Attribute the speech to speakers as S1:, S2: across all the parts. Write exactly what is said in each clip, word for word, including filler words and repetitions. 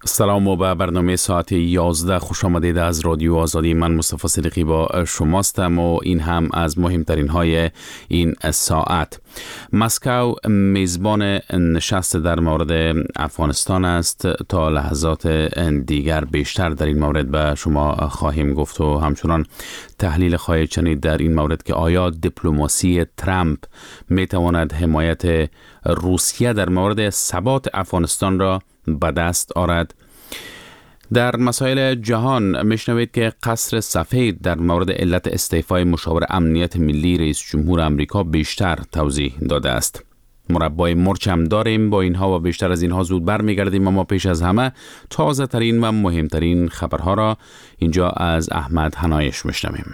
S1: سلام و به برنامه ساعت یازده خوش آمدید از رادیو آزادی. من مصطفی صدیقی با شماستم و این هم از مهمترین های این ساعت. مسکو میزبان نشست در مورد افغانستان است. تا لحظات دیگر بیشتر در این مورد به شما خواهیم گفت و همچنان تحلیل خواهید شنید در این مورد که آیا دیپلماسی ترامپ میتواند حمایت روسیه در مورد ثبات افغانستان را به دست آرد. در مسائل جهان میشنوید که قصر سفید در مورد علت استعفای مشاور امنیت ملی رئیس جمهور آمریکا بیشتر توضیح داده است. مربای مرچ هم داریم. با اینها و بیشتر از اینها زود برمیگردیم، اما پیش از همه تازه ترین و مهمترین خبرها را اینجا از احمد حنایش میشنویم.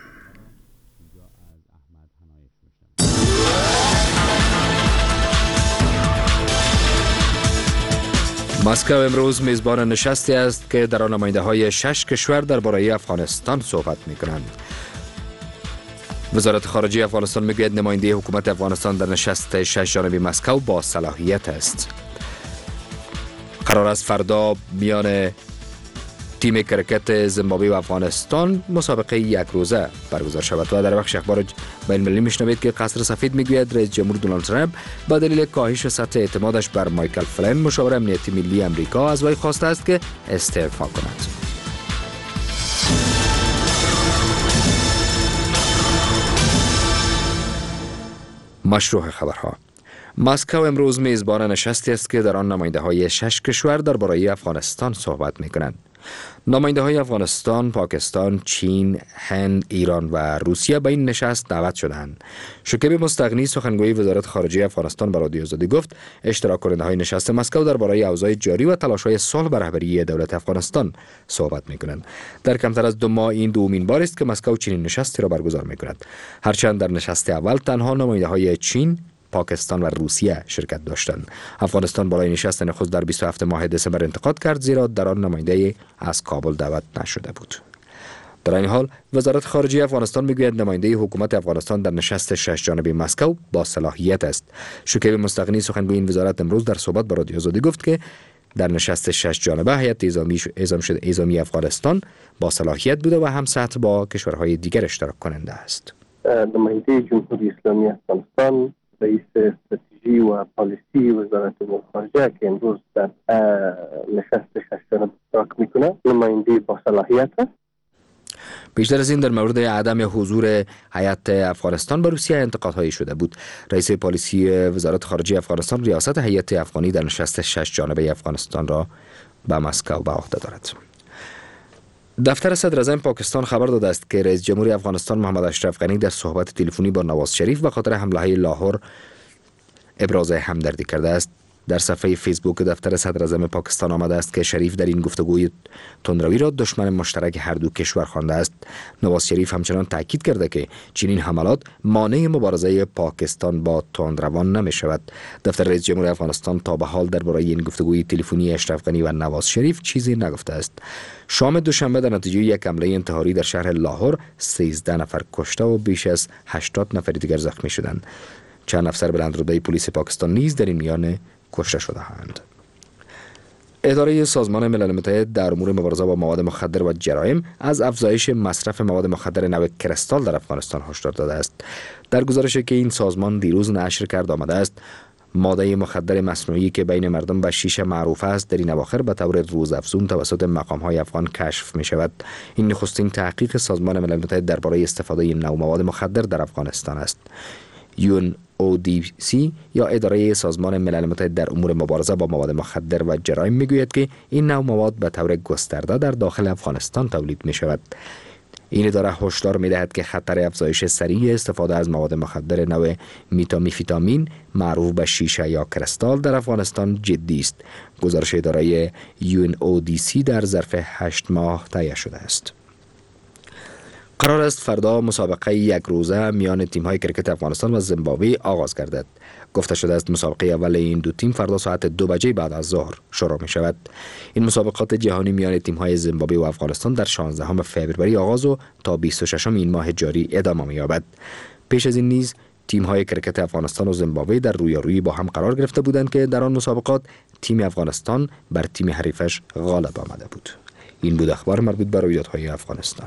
S2: مسکو امروز میزبان نشستی است که در آن نماینده های شش کشور درباره افغانستان صحبت می کنند. وزارت خارجه افغانستان میگوید نماینده حکومت افغانستان در نشست شش جانبه مسکو با صلاحیت است. قرار است فردا میان تیم کرکت زیمبابوه و افغانستان مسابقه یک روزه برگزار شود. و در بخش اخبار بین المللی میشنوید که قصر سفید میگوید رئیس جمهور دونالد ترامپ به دلیل کاهش سطح اعتمادش بر مایکل فلین مشاور امنیتی ملی آمریکا از وی خواسته است که استعفا کند. مشروع خبرها. مسکو امروز میزبان نشستی است که در آن نماینده های شش کشور درباره افغانستان صحبت می کنند. نماینده های افغانستان، پاکستان، چین، هند، ایران و روسیه به این نشست دعوت شدند. شکیب مستغنی سخنگوی وزارت خارجه افغانستان به رادیو آزادی گفت اشتراک کننده های نشست مسکو درباره اوضاع جاری و تلاش های صلح به رهبری دولت افغانستان صحبت می کنند. در کمتر از دو ماه این دومین بار است که مسکو چنین نشستی را برگزار می کند. هرچند در نشست اول تنها نماینده های چین، پاکستان و روسیه شرکت داشتند. افغانستان بالای نشست نخست در بیست و هفتم ماه دسامبر انتقاد کرد، زیرا در آن نماینده از کابل دعوت نشده بود. در این حال وزارت خارجه افغانستان میگوید نماینده حکومت افغانستان در نشست شش جانبه مسکو با صلاحیت است. شکیب مستغنی سخنگوی این وزارت امروز در صحبت با رادیو آزادی گفت که در نشست شش جانبه هیئت اعزامی اعزام شده اعزامی افغانستان با صلاحیت بوده و هم سطح با کشورهای دیگر اشتراک کننده است.
S3: نماینده جمهوری اسلامی افغانستان، رئیس استراتژی و پالیسی وزارت امور خارجه که امروز در نشست شش جانبه اشتراک میکنه، نماینده با صلاحیت است.
S2: بیشتر از این در مورد عدم حضور هیئت افغانستان به روسیه انتقادهایی شده بود. رئیس پالیسی وزارت خارجه افغانستان ریاست هیئت افغانی در نشست شش جانبه افغانستان را به مسکو به عهده دارد. دفتر صدر اعظم پاکستان خبر داده است که رئیس جمهور افغانستان محمد اشرف غنی در صحبت تلفنی با نواز شریف به خاطر حمله های لاهور ابراز همدردی کرده است. در صفحه فیسبوک دفتر صدر اعظم پاکستان آمده است که شریف در این گفتگوی تندروی را دشمن مشترک هر دو کشور خوانده است. نواز شریف همچنان تاکید کرده که چنین حملات مانع مبارزه پاکستان با تندروان نمی شود. دفتر رئیس جمهور افغانستان تا به حال درباره این گفتگوی تلفنی اشرف غنی و نواز شریف چیزی نگفته است. شام دوشنبه در نتیجه یک حمله انتحاری در شهر لاهور سیزده نفر کشته و بیش از هشتاد نفر دیگر زخمی شدند. چند افسر بلندرتبه پلیس پاکستان نیز در این میان کشته شده‌اند. اداره سازمان ملل متحد در امور مبارزه با مواد مخدر و جرایم از افزایش مصرف مواد مخدر نوع کرستال در افغانستان هشدار داده است. در گزارشی که این سازمان دیروز نشر کرد آمده است ماده مخدر مصنوعی که بین مردم به شیشه معروف است در این اواخر به طور روزافزون توسط مقام‌های افغان کشف می شود. این نخستین تحقیق سازمان ملل متحد درباره استفاده این نوع مواد مخدر در افغانستان است. یو ان او دی سی یا اداره سازمان ملل متحد در امور مبارزه با مواد مخدر و جرایم میگوید که این نوع مواد به طور گسترده در داخل افغانستان تولید می شود. این اداره هشدار می دهد که خطر افزایش سریع استفاده از مواد مخدر نوع میتامفیتامین معروف به شیشه یا کرستال در افغانستان جدی است. گزارش اداره یو ان او دی سی در ظرف هشت ماه تهیه شده است. قرار است فردا مسابقه یک روزه میان تیم‌های کرکت افغانستان و زیمبابوه آغاز گردد. گفته شده است مسابقه اول این دو تیم فردا ساعت دو بجه بعد از ظهر شروع می شود. این مسابقات جهانی میان تیم‌های زیمبابوه و افغانستان در شانزدهم فوریه آغاز و تا بیست و ششم این ماه جاری ادامه می‌یابد. پیش از این نیز تیم‌های کرکت افغانستان و زیمبابوه در رویارویی با هم قرار گرفته بودند که در آن مسابقات تیم افغانستان بر تیم حریفش غالب آمده بود. این بود اخبار مربوط به رویدادهای افغانستان.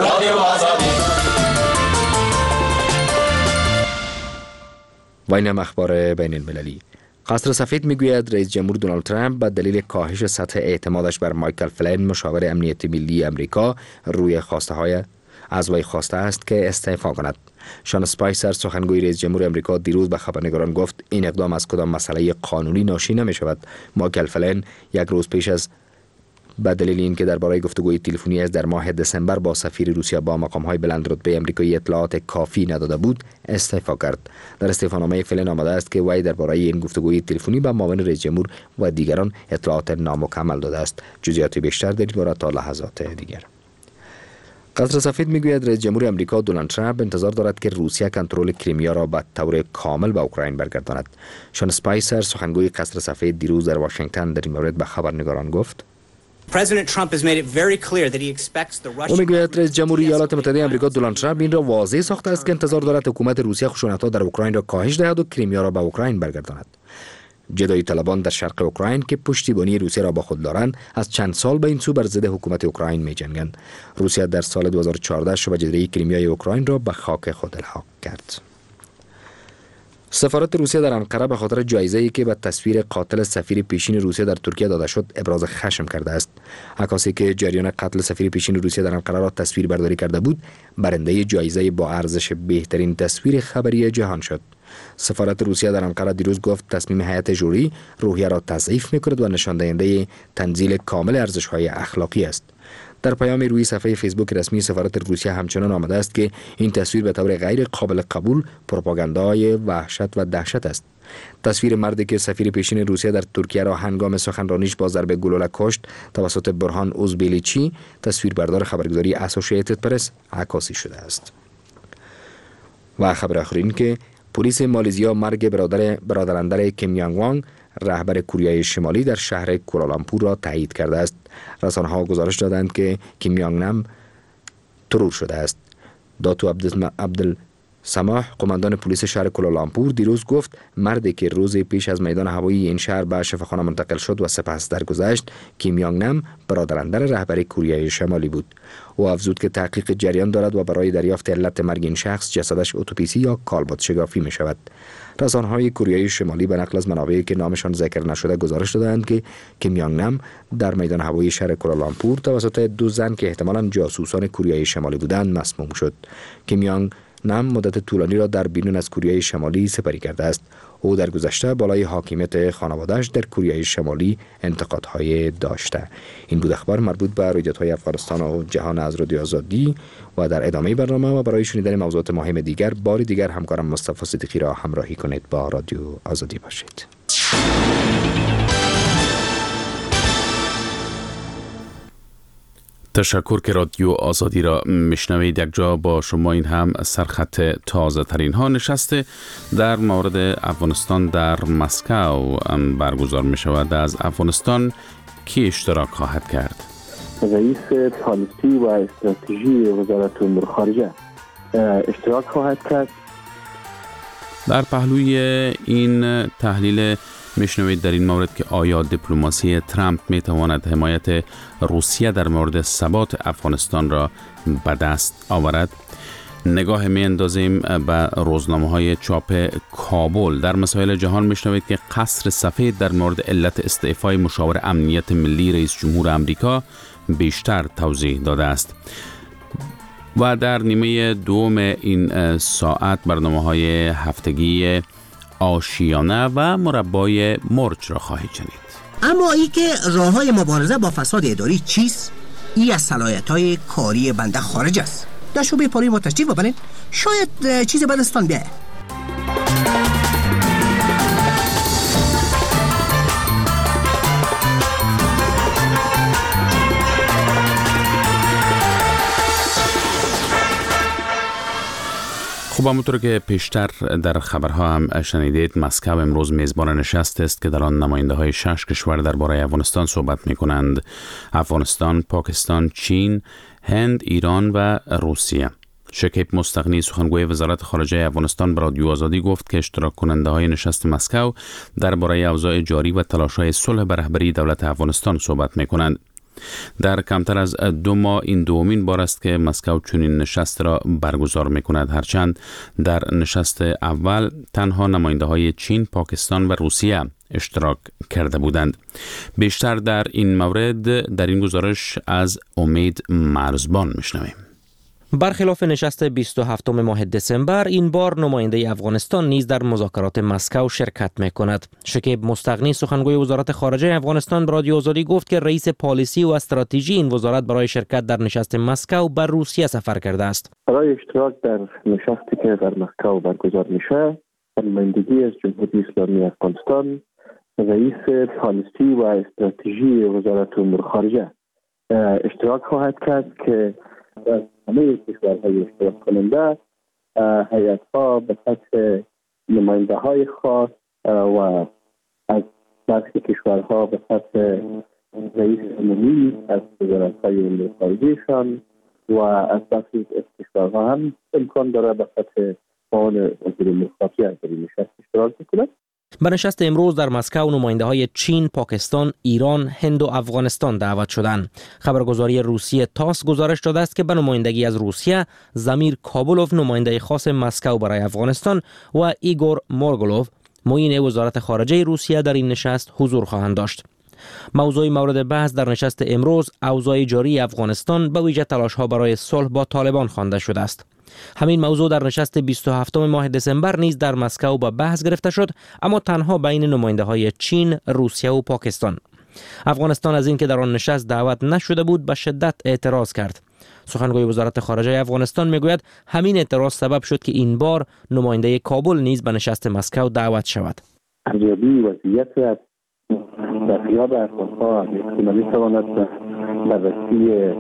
S2: و این هم اخبار بین المللی. قصر سفید میگوید رئیس جمهور دونالد ترامپ به دلیل کاهش سطح اعتمادش بر مایکل فلین مشاور امنیت ملی امریکا روی خواسته های از وی خواسته است که استعفا کند. شان اسپایسر سخنگوی رئیس جمهور امریکا دیروز به خبرنگاران گفت این اقدام از کدام مسئله قانونی ناشی نمی شود. مایکل فلین یک روز پیش از به دلیل اینکه درباره گفتگوی تلفنی از در ماه دسامبر با سفیر روسیه با مقام‌های بلند رتبه آمریکایی اطلاعات کافی نداده بود استعفا کرد. در استعفانامه فلین آمده است که وی درباره این گفتگوی تلفنی با معاون رئیس جمهور و دیگران اطلاعات نامکمل داده است. جزئیات بیشتر در این باره تا لحظات دیگر. قصر سفید میگوید رئیس جمهور امریکا دونالد ترامپ انتظار دارد که روسیه کنترل کریمیا را به طور کامل به اوکراین برگرداند. شان اسپایسر سخنگوی قصر سفید دیروز در واشنگتن در این مورد به خبرنگاران گفت او میگوید رئیس جمهور ایالات متحده آمریکا دونالد ترامپ این را واضح ساخته است که انتظار دارد حکومت روسیه خشونت‌ها در اوکراین را کاهش دهد و کریمیا را به اوکراین برگرداند. جدایی طلبان در شرق اوکراین که پشتیبانی روسیه را با خود دارند از چند سال به این سو بر ضد حکومت اوکراین می‌جنگند. روسیه در سال دو هزار و چهارده شبه جزیره کریمیای اوکراین را به خاک خود الحاق کرد. سفارت روسیه در انقره به خاطر جایزه‌ای که به تصویر قاتل سفیر پیشین روسیه در ترکیه داده شد ابراز خشم کرده است. عکاسی که جریان قتل سفیر پیشین روسیه در انقره را تصویر برداری کرده بود، برنده جایزه با ارزش بهترین تصویر خبری جهان شد. سفارت روسیه در انقره دیروز گفت تصمیم هیئت ژوری روحیه را تضعیف می‌کند و نشان دهنده تنزیل کامل ارزش‌های اخلاقی است. در پیامی روی صفحه فیسبوک رسمی سفارت روسیه همچنان آمده است که این تصویر به طور غیر قابل قبول پروپاگاندای وحشت و دهشت است. تصویر مردی که سفیر پیشین روسیه در ترکیه را هنگام سخنرانیش با ضرب گلوله کشت توسط برهان اوزبیلیچی تصویربردار خبرگزاری اسوسییتد پرس عکاسی شده است. و خبر آخرین که پلیس مالزیا مرگ برادر برادراندر کیم یانگ وانگ رهبر کره شمالی در شهر کورالامپور را تایید کرده است. رسانه‌ها گزارش دادند که کیم یانگ نم ترور شده است. داتو عبدل سماح قماندان پلیس شهر کورالامپور دیروز گفت مردی که روز پیش از میدان هوایی این شهر به شفاخانه منتقل شد و سپس درگذشت کیم یانگ نم برادراندر رهبر کره شمالی بود. او افزود که تحقیق جریان دارد و برای دریافت علت مرگ این شخص جسدش اتوپسی یا کالبد شگافی می شود. رسانه‌های کره شمالی به نقل از منابعی که نامشان ذکر نشده گزارش دادند که کیم یانگ نم در میدان هوایی شهر کورالامپور توسط دو زن که احتمالاً جاسوسان کره شمالی بودند مسموم شد. کیم یانگ نم مدت طولانی را در بیرون از کره شمالی سپری کرده است. او در گذشته بالای حاکمیت خانواده‌اش در کره شمالی انتقادهای داشته. این بود اخبار مربوط به رویدادهای افغانستان و جهان از رادیو آزادی و در ادامه برنامه و برای شنیدن موضوعات مهم دیگر بار دیگر همکارم مصطفی صدیقی را همراهی کنید. با رادیو آزادی باشید.
S1: تشکر که رادیو آزادی را میشنوید. یک جا با شما این هم سرخط تازه ترین ها نشسته در مورد افغانستان در مسکو برگزار می شود. از افغانستان کی اشتراک خواهد کرد؟
S3: رئیس پالیسی و استراتژی وزارت امور خارجه اشتراک خواهد کرد.
S1: در پهلوی این تحلیل میشنوید در این مورد که آیا دیپلماسی ترامپ میتواند حمایت روسیه در مورد ثبات افغانستان را به دست آورد؟ نگاه می اندازیم به روزنامه های چاپ کابل. در مسائل جهان میشنوید که قصر سفید در مورد علت استعفای مشاور امنیت ملی رئیس جمهور آمریکا بیشتر توضیح داده است. و در نیمه دوم این ساعت برنامه های هفتگی آشیانه و مربای مرچ را خواهید شنید.
S4: اما ای که راه های مبارزه با فساد اداری چیست؟ ای از صلاحیت های کاری بنده خارج است. در شعبه پاری ما تشریف ببرید، شاید چیز بدستان بیاید.
S1: خب همونطور که پیشتر در خبرها هم شنیدید، مسکو امروز میزبان نشست است که در آن نماینده های شش کشور درباره افغانستان صحبت می کنند. افغانستان، پاکستان، چین، هند، ایران و روسیه. شکیب مستغنی سخنگوی وزارت خارجه افغانستان به رادیو آزادی گفت که اشتراک کننده های نشست مسکو درباره اوضاع جاری و تلاش‌های صلح به رهبری دولت افغانستان صحبت می‌کنند. در کمتر از دو ماه این دومین بار است که مسکو چنین نشست را برگزار می‌کند، هرچند در نشست اول تنها نماینده‌های چین، پاکستان و روسیه اشتراک کرده بودند. بیشتر در این مورد در این گزارش از امید مرزبان می‌شنویم.
S5: برخلاف نشست بیست و هفتم ماه دسامبر، این بار نماینده افغانستان نیز در مذاکرات مسکو شرکت می‌کند. شکیب مستغنی سخنگوی وزارت خارجه افغانستان به رادیو آزادی گفت که رئیس پالیسی و استراتژی این وزارت برای شرکت در نشست مسکو به روسیه سفر کرده است.
S3: برای اشتراک در نشستی که در مسکو برگزار میشه، نمایندگی از جمهوری اسلامی افغانستان، رئیس پالیسی و استراتژی وزارت امور خارجه اشتراک خواهد کرد که از همه کشورهای اشتراک کننده هیئت‌ها به سطح نماینده های خاص و از برخی کشورها به سطح رئیس عمومی از وزارت‌های امور خارجه‌شان و از برخی کشورها هم امکان داره به سطح معاون وزیر امور خارجه در این نشست اشتراک بکنند.
S5: به نشست امروز در مسکو نماینده‌های چین، پاکستان، ایران، هند و افغانستان دعوت شدند. خبرگزاری روسیه تاس گزارش داده است که به نمایندگی از روسیه زمیر کابولوف نماینده خاص مسکو برای افغانستان و ایگور مورگولوف معین وزارت خارجه روسیه در این نشست حضور خواهند داشت. موضوع مورد بحث در نشست امروز اوضاع جاری افغانستان به ویژه تلاش‌ها برای صلح با طالبان خوانده شده است. همین موضوع در نشست بیست و هفتم ماه دسامبر نیز در مسکو به بحث گرفته شد، اما تنها بین نماینده‌های چین، روسیه و پاکستان. افغانستان از اینکه در آن نشست دعوت نشده بود به شدت اعتراض کرد. سخنگوی وزارت خارجه افغانستان میگوید همین اعتراض سبب شد که این بار نماینده کابل نیز به نشست مسکو دعوت شود.
S3: ارزیابی وضعیت از در غیاب افغان‌ها می‌تواند به بررسی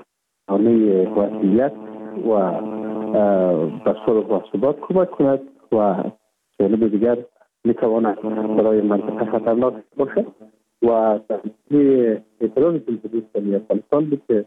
S3: همه وضعیت و به صلح و ثبات کمک کند و جانب دیگر می‌تواند برای منطقه خطرناک باشد و در اعتراض جمهوری اسلامی افغانستان بود که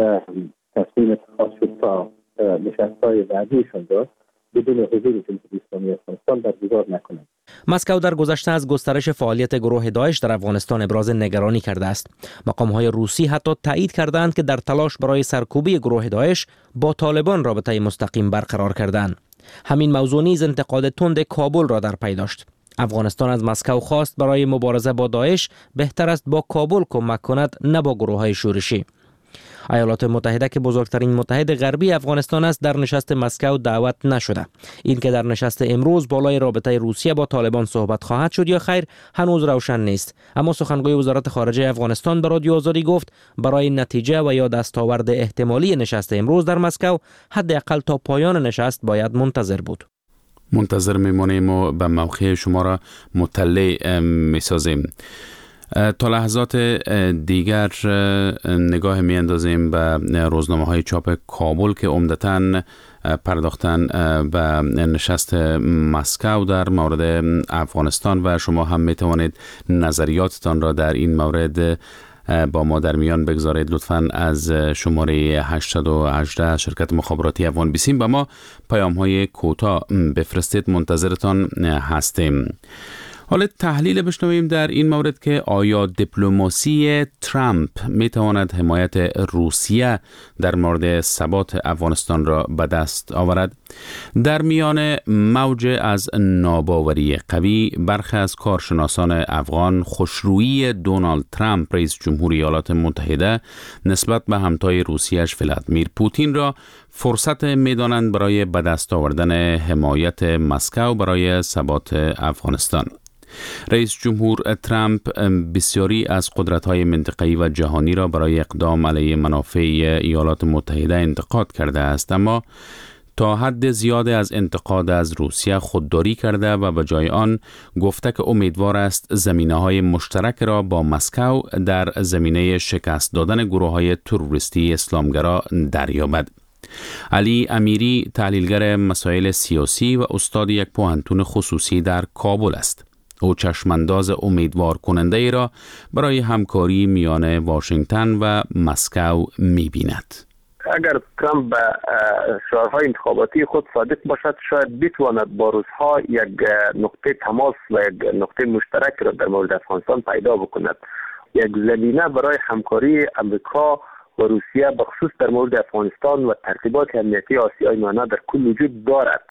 S3: تصمیم اتخاذ شد تا نشست‌های بعدیشان را بدون حضور جمهوری اسلامی افغانستان برگزار نکنند.
S5: مسکو در گذشته از گسترش فعالیت گروه داعش در افغانستان ابراز نگرانی کرده است. مقام‌های روسی حتی تایید کردند که در تلاش برای سرکوبی گروه داعش با طالبان رابطه مستقیم برقرار کردند. همین موضوع نیز انتقاد تند کابل را در پی داشت. افغانستان از مسکو خواست برای مبارزه با داعش بهتر است با کابل کمک کند، نه با گروه‌های شورشی. ایالات متحده که بزرگترین متحد غربی افغانستان است در نشست مسکو دعوت نشده. این که در نشست امروز بالای رابطه روسیه با طالبان صحبت خواهد شد یا خیر هنوز روشن نیست، اما سخنگوی وزارت خارجه افغانستان به رادیو آزادی گفت برای نتیجه و یا دستاورد احتمالی نشست امروز در مسکو حداقل تا پایان نشست باید منتظر بود.
S1: منتظر میمانیم و به موقع شما را مطلع میسازیم. تا لحظات دیگر نگاه می اندازیم به روزنامه های چاپ کابل که عمدتاً پرداختن به نشست مسکو در مورد افغانستان و شما هم می توانید نظریاتتان را در این مورد با ما در میان بگذارید. لطفاً از شماره هشت یک هشت شرکت مخابراتی افغان بیسیم به ما پیام های کوتاه بفرستید، منتظرتان هستیم. حالا تحلیل بشنویم در این مورد که آیا دیپلماسی ترامپ می تواند حمایت روسیه در مورد ثبات افغانستان را به دست آورد؟ در میان موج از ناباوری قوی، برخی از کارشناسان افغان خوشرویی دونالد ترامپ رئیس جمهوری ایالات متحده نسبت به همتای روسیه‌اش ولادیمیر پوتین را فرصت می دانند برای به دست آوردن حمایت مسکو برای ثبات افغانستان. رئیس جمهور ترامپ بسیاری از قدرت‌های منطقه‌ای و جهانی را برای اقدام علیه منافع ایالات متحده انتقاد کرده است، اما تا حد زیاد از انتقاد از روسیه خودداری کرده و به جای آن گفته که امیدوار است زمینه‌های مشترک را با مسکو در زمینه شکست دادن گروه‌های تروریستی اسلامگرا دریابد. علی امیری تحلیلگر مسائل سیاسی و استاد یک پوهنتون خصوصی در کابل است. او چشمانداز امیدوار کننده ای را برای همکاری میان واشنگتن و مسکو می بیند.
S3: اگر ترامپ به شعارهای انتخاباتی خود صادق باشد شاید بتواند با روس‌ها یک نقطه تماس و یک نقطه مشترک را در مورد افغانستان پیدا بکند. یک زمینه برای همکاری امریکا و روسیه بخصوص در مورد افغانستان و ترتیبات امنیتی آسیای میانه در کل وجود دارد.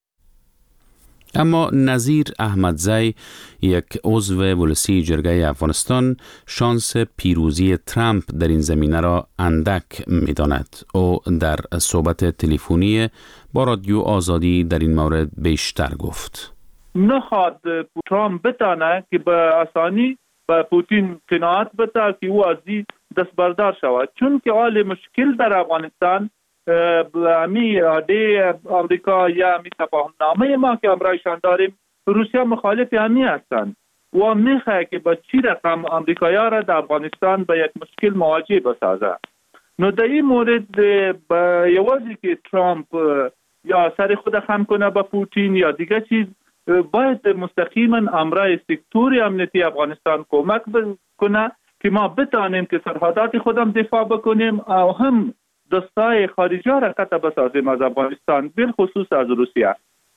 S1: اما نظیر احمدزی، یک عضو ولسی جرگه افغانستان، شانس پیروزی ترامپ در این زمینه را اندک می‌داند. او در صحبت تلفنی با رادیو آزادی در این مورد بیشتر گفت.
S6: نخواد ترامپ بتانه که به آسانی به پوتین قناعت بده که او از این دست بردار شود، چون که حال مشکل در افغانستان امی اده امریکا یا امی تفاهم نامه ما که امرایشان داریم روسیه مخالف همی هستند و میخواه که با چی رقم امریکایی‌ها را در افغانستان به یک مشکل مواجه بسازه. نو در این مورد یوازی که ترامپ یا سر خود خم کنه با پوتین یا دیگه چیز، باید مستقیما امرای سکتور امنیتی افغانستان کمک کنه که ما بتانیم که سرحدات خودم دفاع بکنیم و هم دستای خارجی را قطع بسازیم از افغانستان، بالخصوص از روسیه.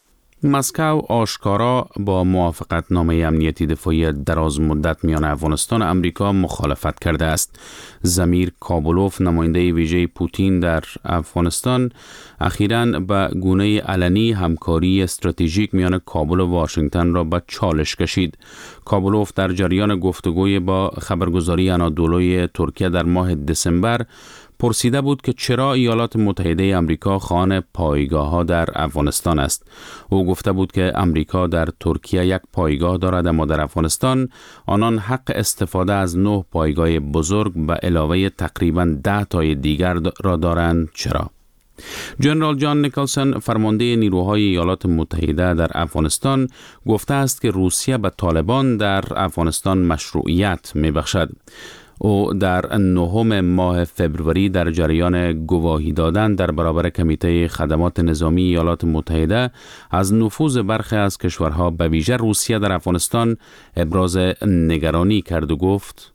S1: مسکو آشکارا با موافقت نامه امنیتی دفاعی دراز مدت میان افغانستان و امریکا مخالفت کرده است. زمیر کابولوف، نماینده ویژه پوتین در افغانستان، اخیراً به گونه علنی همکاری استراتژیک میان کابل و واشنگتن را به چالش کشید. کابولوف در جریان گفتگوی با خبرگزاری آنادولوی ترکیه در ماه دسامبر پرسیده بود که چرا ایالات متحده امریکا خواهان پایگاه‌ها در افغانستان است. او گفته بود که امریکا در ترکیه یک پایگاه دارد، اما در افغانستان آنان حق استفاده از نه پایگاه بزرگ به علاوه تقریباً ده تای دیگر را دارند. چرا؟ جنرال جان نیکلسون، فرمانده نیروهای ایالات متحده در افغانستان، گفته است که روسیه به طالبان در افغانستان مشروعیت می‌بخشد. او در نهم ماه فبروری در جریان گواهی دادن در برابر کمیته خدمات نظامی ایالات متحده از نفوذ برخی از کشورها به ویژه روسیه در افغانستان ابراز نگرانی کرد و گفت: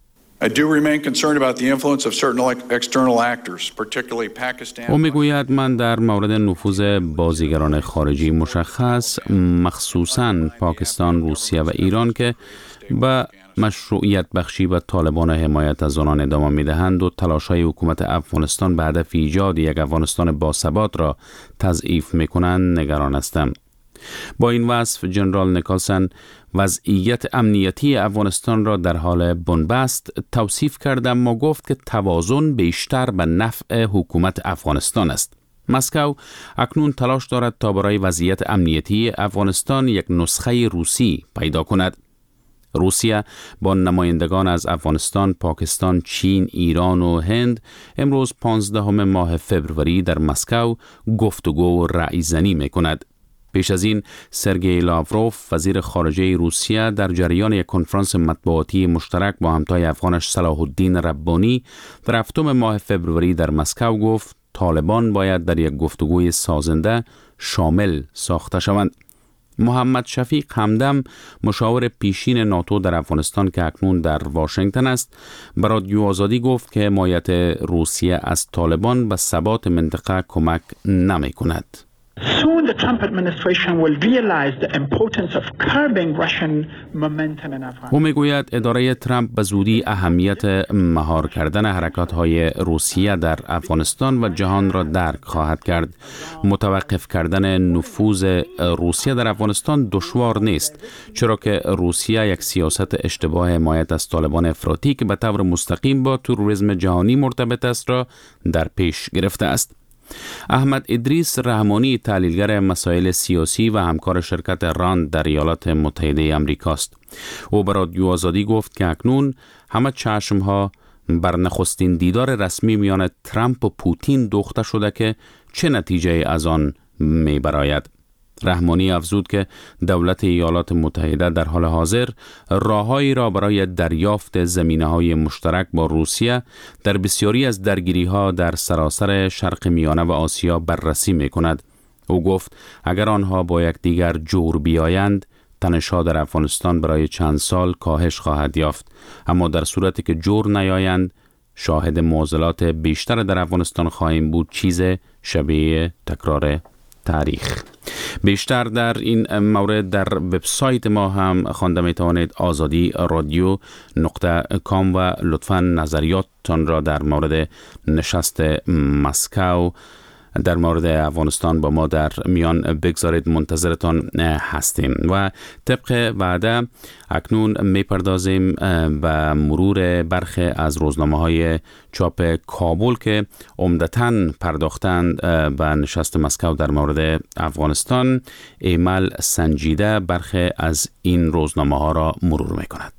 S1: او میگوید من در مورد نفوذ بازیگران خارجی مشخص، مخصوصاً پاکستان، روسیه و ایران که به مشروعیت بخشی و طالبان حمایت از آنان ادامه می‌دهند و تلاش‌های حکومت افغانستان به هدف ایجاد یک افغانستان باثبات را تضعیف می‌کنند نگران هستم. با این وصف جنرال نیکلسون وضعیت امنیتی افغانستان را در حال بنبست توصیف کرد، اما گفت که توازن بیشتر به نفع حکومت افغانستان است. مسکو اکنون تلاش دارد تا برای وضعیت امنیتی افغانستان یک نسخه روسی پیدا کند. روسیه با نمایندگان از افغانستان، پاکستان، چین، ایران و هند امروز پانزدهم ماه فبروری در مسکو گفتگو و رأی زنی می کند. پیش از این سرگئی لاوروف، وزیر خارجه روسیه، در جریان یک کنفرانس مطبوعاتی مشترک با همتای افغانش صلاح الدین ربانی در هفتم ماه فبروری در مسکو گفت طالبان باید در یک گفتگوی سازنده شامل ساخته شوند. محمد شفیق همدم، مشاور پیشین ناتو در افغانستان که اکنون در واشنگتن است، به رادیو آزادی گفت که حمایت روسیه از طالبان به ثبات منطقه کمک نمی کند.
S7: Soon the Trump administration will realize the importance of curbing Russian momentum in Afghanistan.
S1: او میگوید اداره ترامپ به زودی اهمیت مهار کردن حرکات‌های روسیه در افغانستان و جهان را درک خواهد کرد. متوقف کردن نفوذ روسیه در افغانستان دشوار نیست، چرا که روسیه یک سیاست اشتباه حمایت از طالبان افراطی که به طور مستقیم با تروریسم جهانی مرتبط است را در پیش گرفته است. احمد ادریس رحمانی، تحلیلگر مسائل سیاسی و همکار شرکت راند در ایالات متحده آمریکا است. او به رادیو آزادی گفت که اکنون همه چشمها بر نخستین دیدار رسمی میان ترامپ و پوتین دوخته شده که چه نتیجه از آن می براید. رحمانی افزود که دولت ایالات متحده در حال حاضر راههایی را برای دریافت زمینه‌های مشترک با روسیه در بسیاری از درگیری‌ها در سراسر شرق میانه و آسیا بررسی می‌کند. او گفت اگر آنها با یکدیگر جور بیایند، تنش‌ها در افغانستان برای چند سال کاهش خواهد یافت، اما در صورتی که جور نیایند، شاهد معضلات بیشتر در افغانستان خواهیم بود چیز شبیه تکرار تاریخ. بیشتر در این مورد در وبسایت ما هم خوانده می توانید آزادی رادیو نقطه کام و لطفاً نظریاتتان را در مورد نشست مسکو در مورد افغانستان با ما در میان بگذارید. منتظرتان هستیم و طبق وعده اکنون میپردازیم به مرور برخی از روزنامه های چاپ کابل که عمدتاً پرداختند به نشست مسکو در مورد افغانستان. ایمل سنجیده برخی از این روزنامه ها را مرور میکند.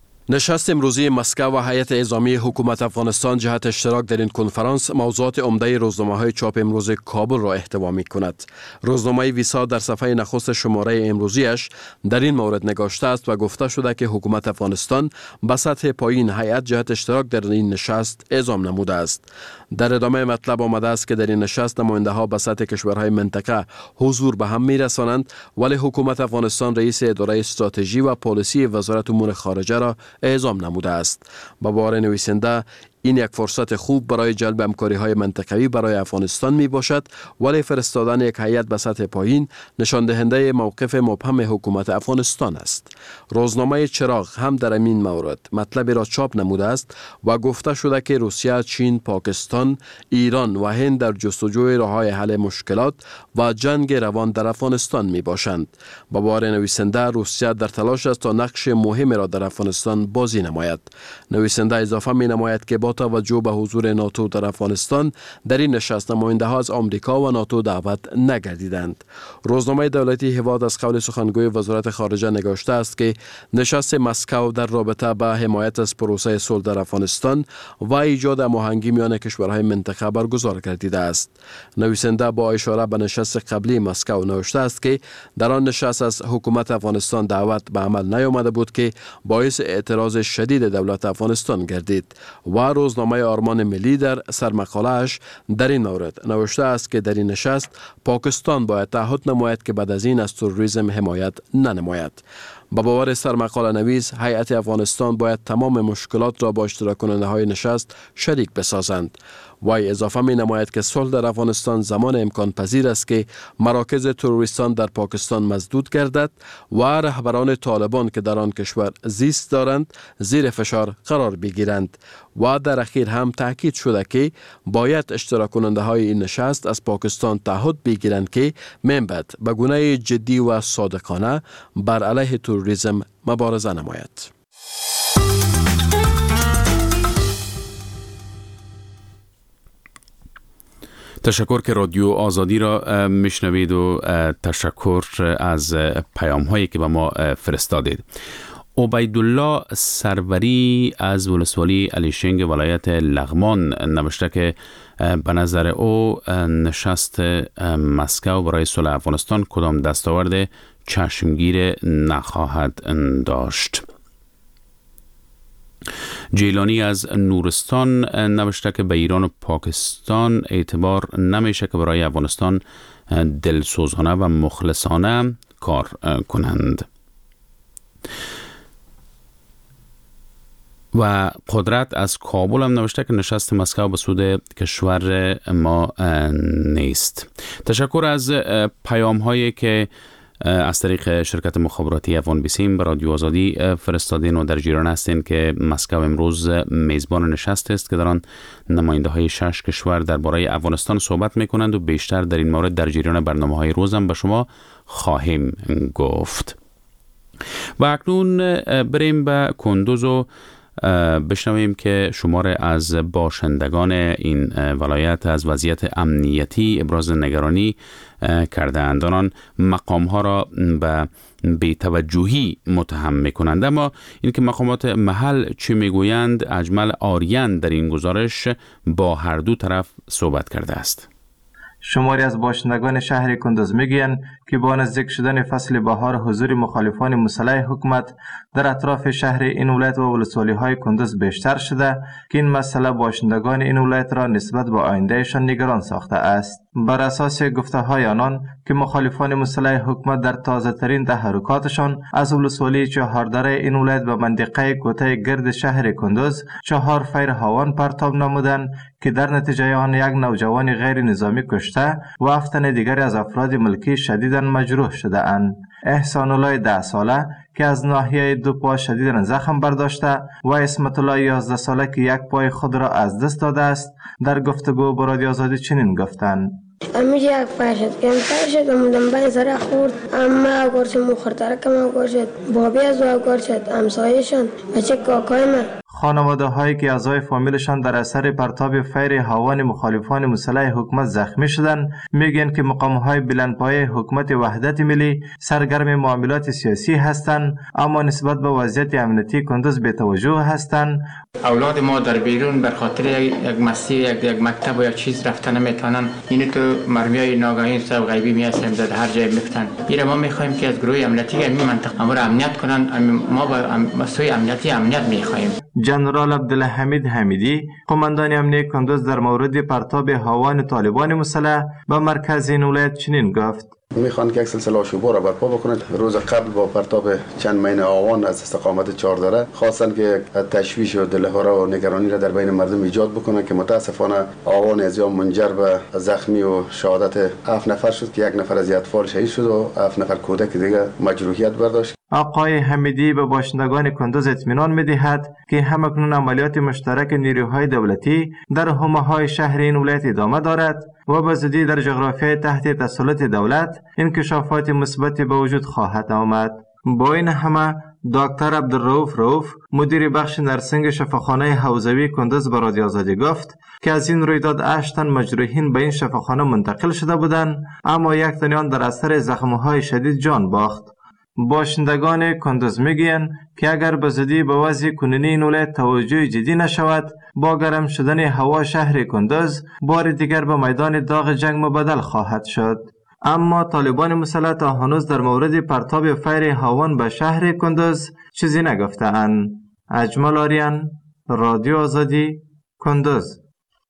S8: نشست امروزی مسکو و هیئت اعزامی حکومت افغانستان جهت اشتراک در این کنفرانس موضوعات عمده روزنامه‌های چاپ امروز کابل را احتوا می‌کند. روزنامه ویسا در صفحه نخست شماره امروزیش در این مورد نگاشته است و گفته شده که حکومت افغانستان به سطح پایین هیئت جهت اشتراک در این نشست اعزام نموده است. در ادامه مطلب آمده است که در این نشست نماینده‌ها به سطح کشورهای منطقه حضور به هم می‌رسانند، ولی حکومت افغانستان رئیس اداره استراتژی و پالیسی وزارت امور خارجه را اعزام نموده است. با باور نویسنده این یک فرصت خوب برای جلب همکاری‌های منطقوی برای افغانستان می باشد، ولی فرستادن یک هیئت به سطح پایین نشان دهنده موقف مبهم حکومت افغانستان است. روزنامه چراغ هم در این مورد مطلبی را چاپ نموده است و گفته شده که روسیه، چین، پاکستان، ایران و هند در جستجوی راه‌های حل مشکلات و جنگ روان در افغانستان می باشند. با باور نویسنده روسیه در تلاش است تا نقش مهمی را در افغانستان بازی نماید. نویسنده اضافه می نماید که با توجه به حضور ناتو در افغانستان در این نشست نماینده ها از آمریکا و ناتو دعوت نگردیدند. روزنامه دولتی هواد از قول سخنگوی وزارت خارجه نگاشته است که نشست مسکو در رابطه با حمایت از پروسه صلح در افغانستان و ایجاد هماهنگی میان کشورهای منطقه برگزار گردیده است. نویسنده با اشاره به نشست قبلی مسکو نوشته است که در آن نشست از حکومت افغانستان دعوت به عمل نیامده بود که باعث اعتراض شدید دولت افغانستان گردید و روزنامه آرمان ملی در سرمقاله‌اش در این مورد نوشته است که در این نشست پاکستان باید تعهد نماید که بعد از این از تروریسم حمایت ننماید. با باور سرمقاله نویس هیئت افغانستان باید تمام مشکلات را با اشتراک کننده های نشست شریک بسازند. وی اضافه می نماید که صلح در افغانستان زمان امکان پذیر است که مراکز تروریستان در پاکستان مسدود گردد و رهبران طالبان که در آن کشور زیست دارند زیر فشار قرار بگیرند. و در اخیر هم تاکید شده که باید اشتراک کننده های این نشست از پاکستان تعهد بگیرند که من بعد به گونه جدی و صادقانه بر علیه تروریسم مبارزه نماید.
S1: تشکر که رادیو آزادی را میشنوید و تشکر از پیام هایی که به ما فرستادید. عبیدالله سروری از ولسوالی علیشنگ ولایت لغمان نوشته که به نظر او نشست مسکو برای صلح افغانستان کدام دستاورد چشمگیر نخواهد داشت. جیلانی از نورستان نوشته که به ایران و پاکستان اعتبار نمیشه که برای افغانستان دلسوزانه و مخلصانه کار کنند. و قدرت از کابل هم نوشته که نشست مسکو به سود کشور ما نیست. تشکر از پیام هایی که از طریق شرکت مخابراتی افغان بیسیم به رادیو آزادی فرستادین و در جریان هستین که مسکو امروز میزبان نشست است که در آن نماینده های شش کشور درباره افغانستان صحبت میکنند و بیشتر در این مورد در جریان برنامه های روز هم به شما خواهیم گفت. و اکنون بریم به کندوز و بشنویم که شمار از باشندگان این ولایت از وضعیت امنیتی ابراز نگرانی کردند. آنان مقام ها را به بی‌توجهی متهم میکنند. اما اینکه مقامات محل چه میگویند، اجمل آریان در این گزارش با هر دو طرف صحبت کرده است.
S9: شماری از باشندگان شهر کندوز میگویند که با نزدیک شدن فصل بهار حضور مخالفان مسلح حکومت در اطراف شهر این ولایت و ولسوالی های کندوز بیشتر شده که این مسئله باشندگان این ولایت را نسبت به آیندهشان نگران ساخته است. بر اساس گفته های آنان که مخالفان مسلح حکومت در تازه ترین تحرکاتشان از ولسوالی چهاردره این ولایت به منطقه کوته گرد شهر کندوز چهار فیر هاوان پرتاب نمودند که در نتیجه آن یک نوجوان غیر نظامی کشته و هفت تن دیگر از افراد ملکی شدیداً مجروح شده اند. احسان الله ده ساله که از ناحیه دو پا شدیداً زخم برداشته و اسمت الله یازده ساله که یک پای خود را از دست داده است در گفتگو با رادیو آزادی چنین گفتند:
S10: امی یک پای شد که ام پای شد ام دنبای سر خورد اما اگر چه مخورتره که اگر شد بابی از و اگر شد امسایشان بچه کاکای من.
S9: خانواده هایی که اعضای فامیلشان در اثر پرتاب فیر هاوان مخالفان مسلح حکومت زخمی شدند میگن که مقام های بلندپایه حکومت وحدت ملی سرگرم معاملات سیاسی هستند اما نسبت به وضعیت امنیتی کندوز بی‌توجه هستند.
S11: اولاد ما در بیرون بر خاطر یک مسیر یک یک مکتب و یک چیز رفتن نمیتونن. این تو مرمیای ناگهانی سب غیبی میاسیم در هر جای میفتن. میره ما میخوایم که از گروه امنیتی این منطقه ما را امنیت کنن. ما با مسئول امنیتی امنیت میخوایم.
S9: جنرال عبدالحمید حمیدی قماندان امنیتی کندوز در مورد پرتاب هاوان طالبان مسلح به مرکز این ولایت چنین گفت:
S12: میخوان که یک سلسله آشوبا را برپا بکنند. روز قبل با پرتاب چند مین آوان از استقامت چهاردره خواستند که تشویش و دلهره و نگرانی را در بین مردم ایجاد بکنند که متاسفانه آوان از آن منجر به زخمی و شهادت هفت نفر شد که یک نفر از اطفال شهید شد و هفت نفر کودک دیگه مجروحیت برداشت.
S9: آقای حمیدی به باشندگان کندوز اطمینان می‌دهد که همکنون عملیات مشترک نیروهای دولتی در حومه‌های شهر این ولایت ادامه دارد و به زودی در جغرافیای تحت تسلط دولت انکشافات مثبتی به وجود خواهد آمد. با این همه دکتر عبدالرؤوف رؤوف مدیر بخش نرسنگ شفاخانه حوزوی کندوز به رادیو آزادی گفت که از این رویداد هشت تن مجروحین به این شفاخانه منتقل شده بودند اما یک تن آن در اثر زخم‌های شدید جان باخت. باشندگان کندوز میگویند که اگر به زودی به وضع کنونی این ولایت توجه جدی نشود با گرم شدن هوا شهر کندوز بار دیگر به میدان داغ جنگ مبدل خواهد شد. اما طالبان مسلح تا هنوز در مورد پرتاب فیر هاوان به شهر کندوز چیزی نگفته‌اند. اجمل آریان، رادیو آزادی، کندوز.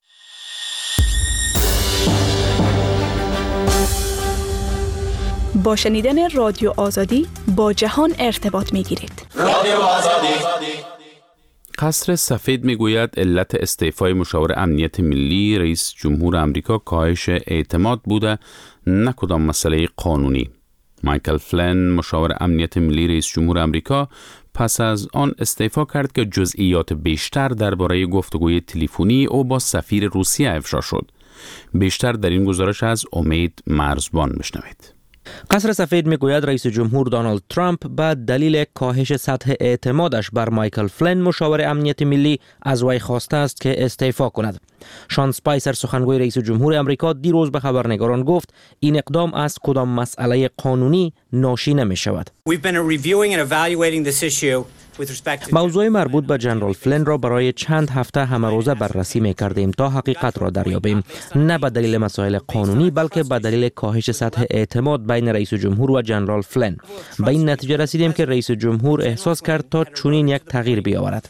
S13: با شنیدن رادیو آزادی با جهان ارتباط می‌گیرید.
S1: رادیو آزادی. قصر سفید میگوید علت استعفای مشاور امنیت ملی رئیس جمهور آمریکا کاهش اعتماد بوده، نه کدام مسئله قانونی. مایکل فلین مشاور امنیت ملی رئیس جمهور آمریکا پس از آن استعفا کرد که جزئیات بیشتر درباره گفتگوی تلفنی او با سفیر روسیه افشا شد. بیشتر در این گزارش از امید مرزبان بشنوید.
S5: قصر سفید میگوید رئیس جمهور دونالد ترامپ به دلیل کاهش سطح اعتمادش بر مایکل فلین مشاور امنیت ملی از وی خواسته است که استعفا کند. شان اسپایسر سخنگوی رئیس جمهور آمریکا دیروز به خبرنگاران گفت این اقدام از کدام مسئله قانونی ناشی نمی شود. موضوع مربوط به جنرال فلین را برای چند هفته همه روزه بررسی می کردیم تا حقیقت را دریابیم، نه به دلیل مسائل قانونی بلکه به دلیل کاهش سطح اعتماد بین رئیس جمهور و جنرال فلین. به این نتیجه رسیدیم که رئیس جمهور احساس کرد تا چنین یک تغییر بیاورد.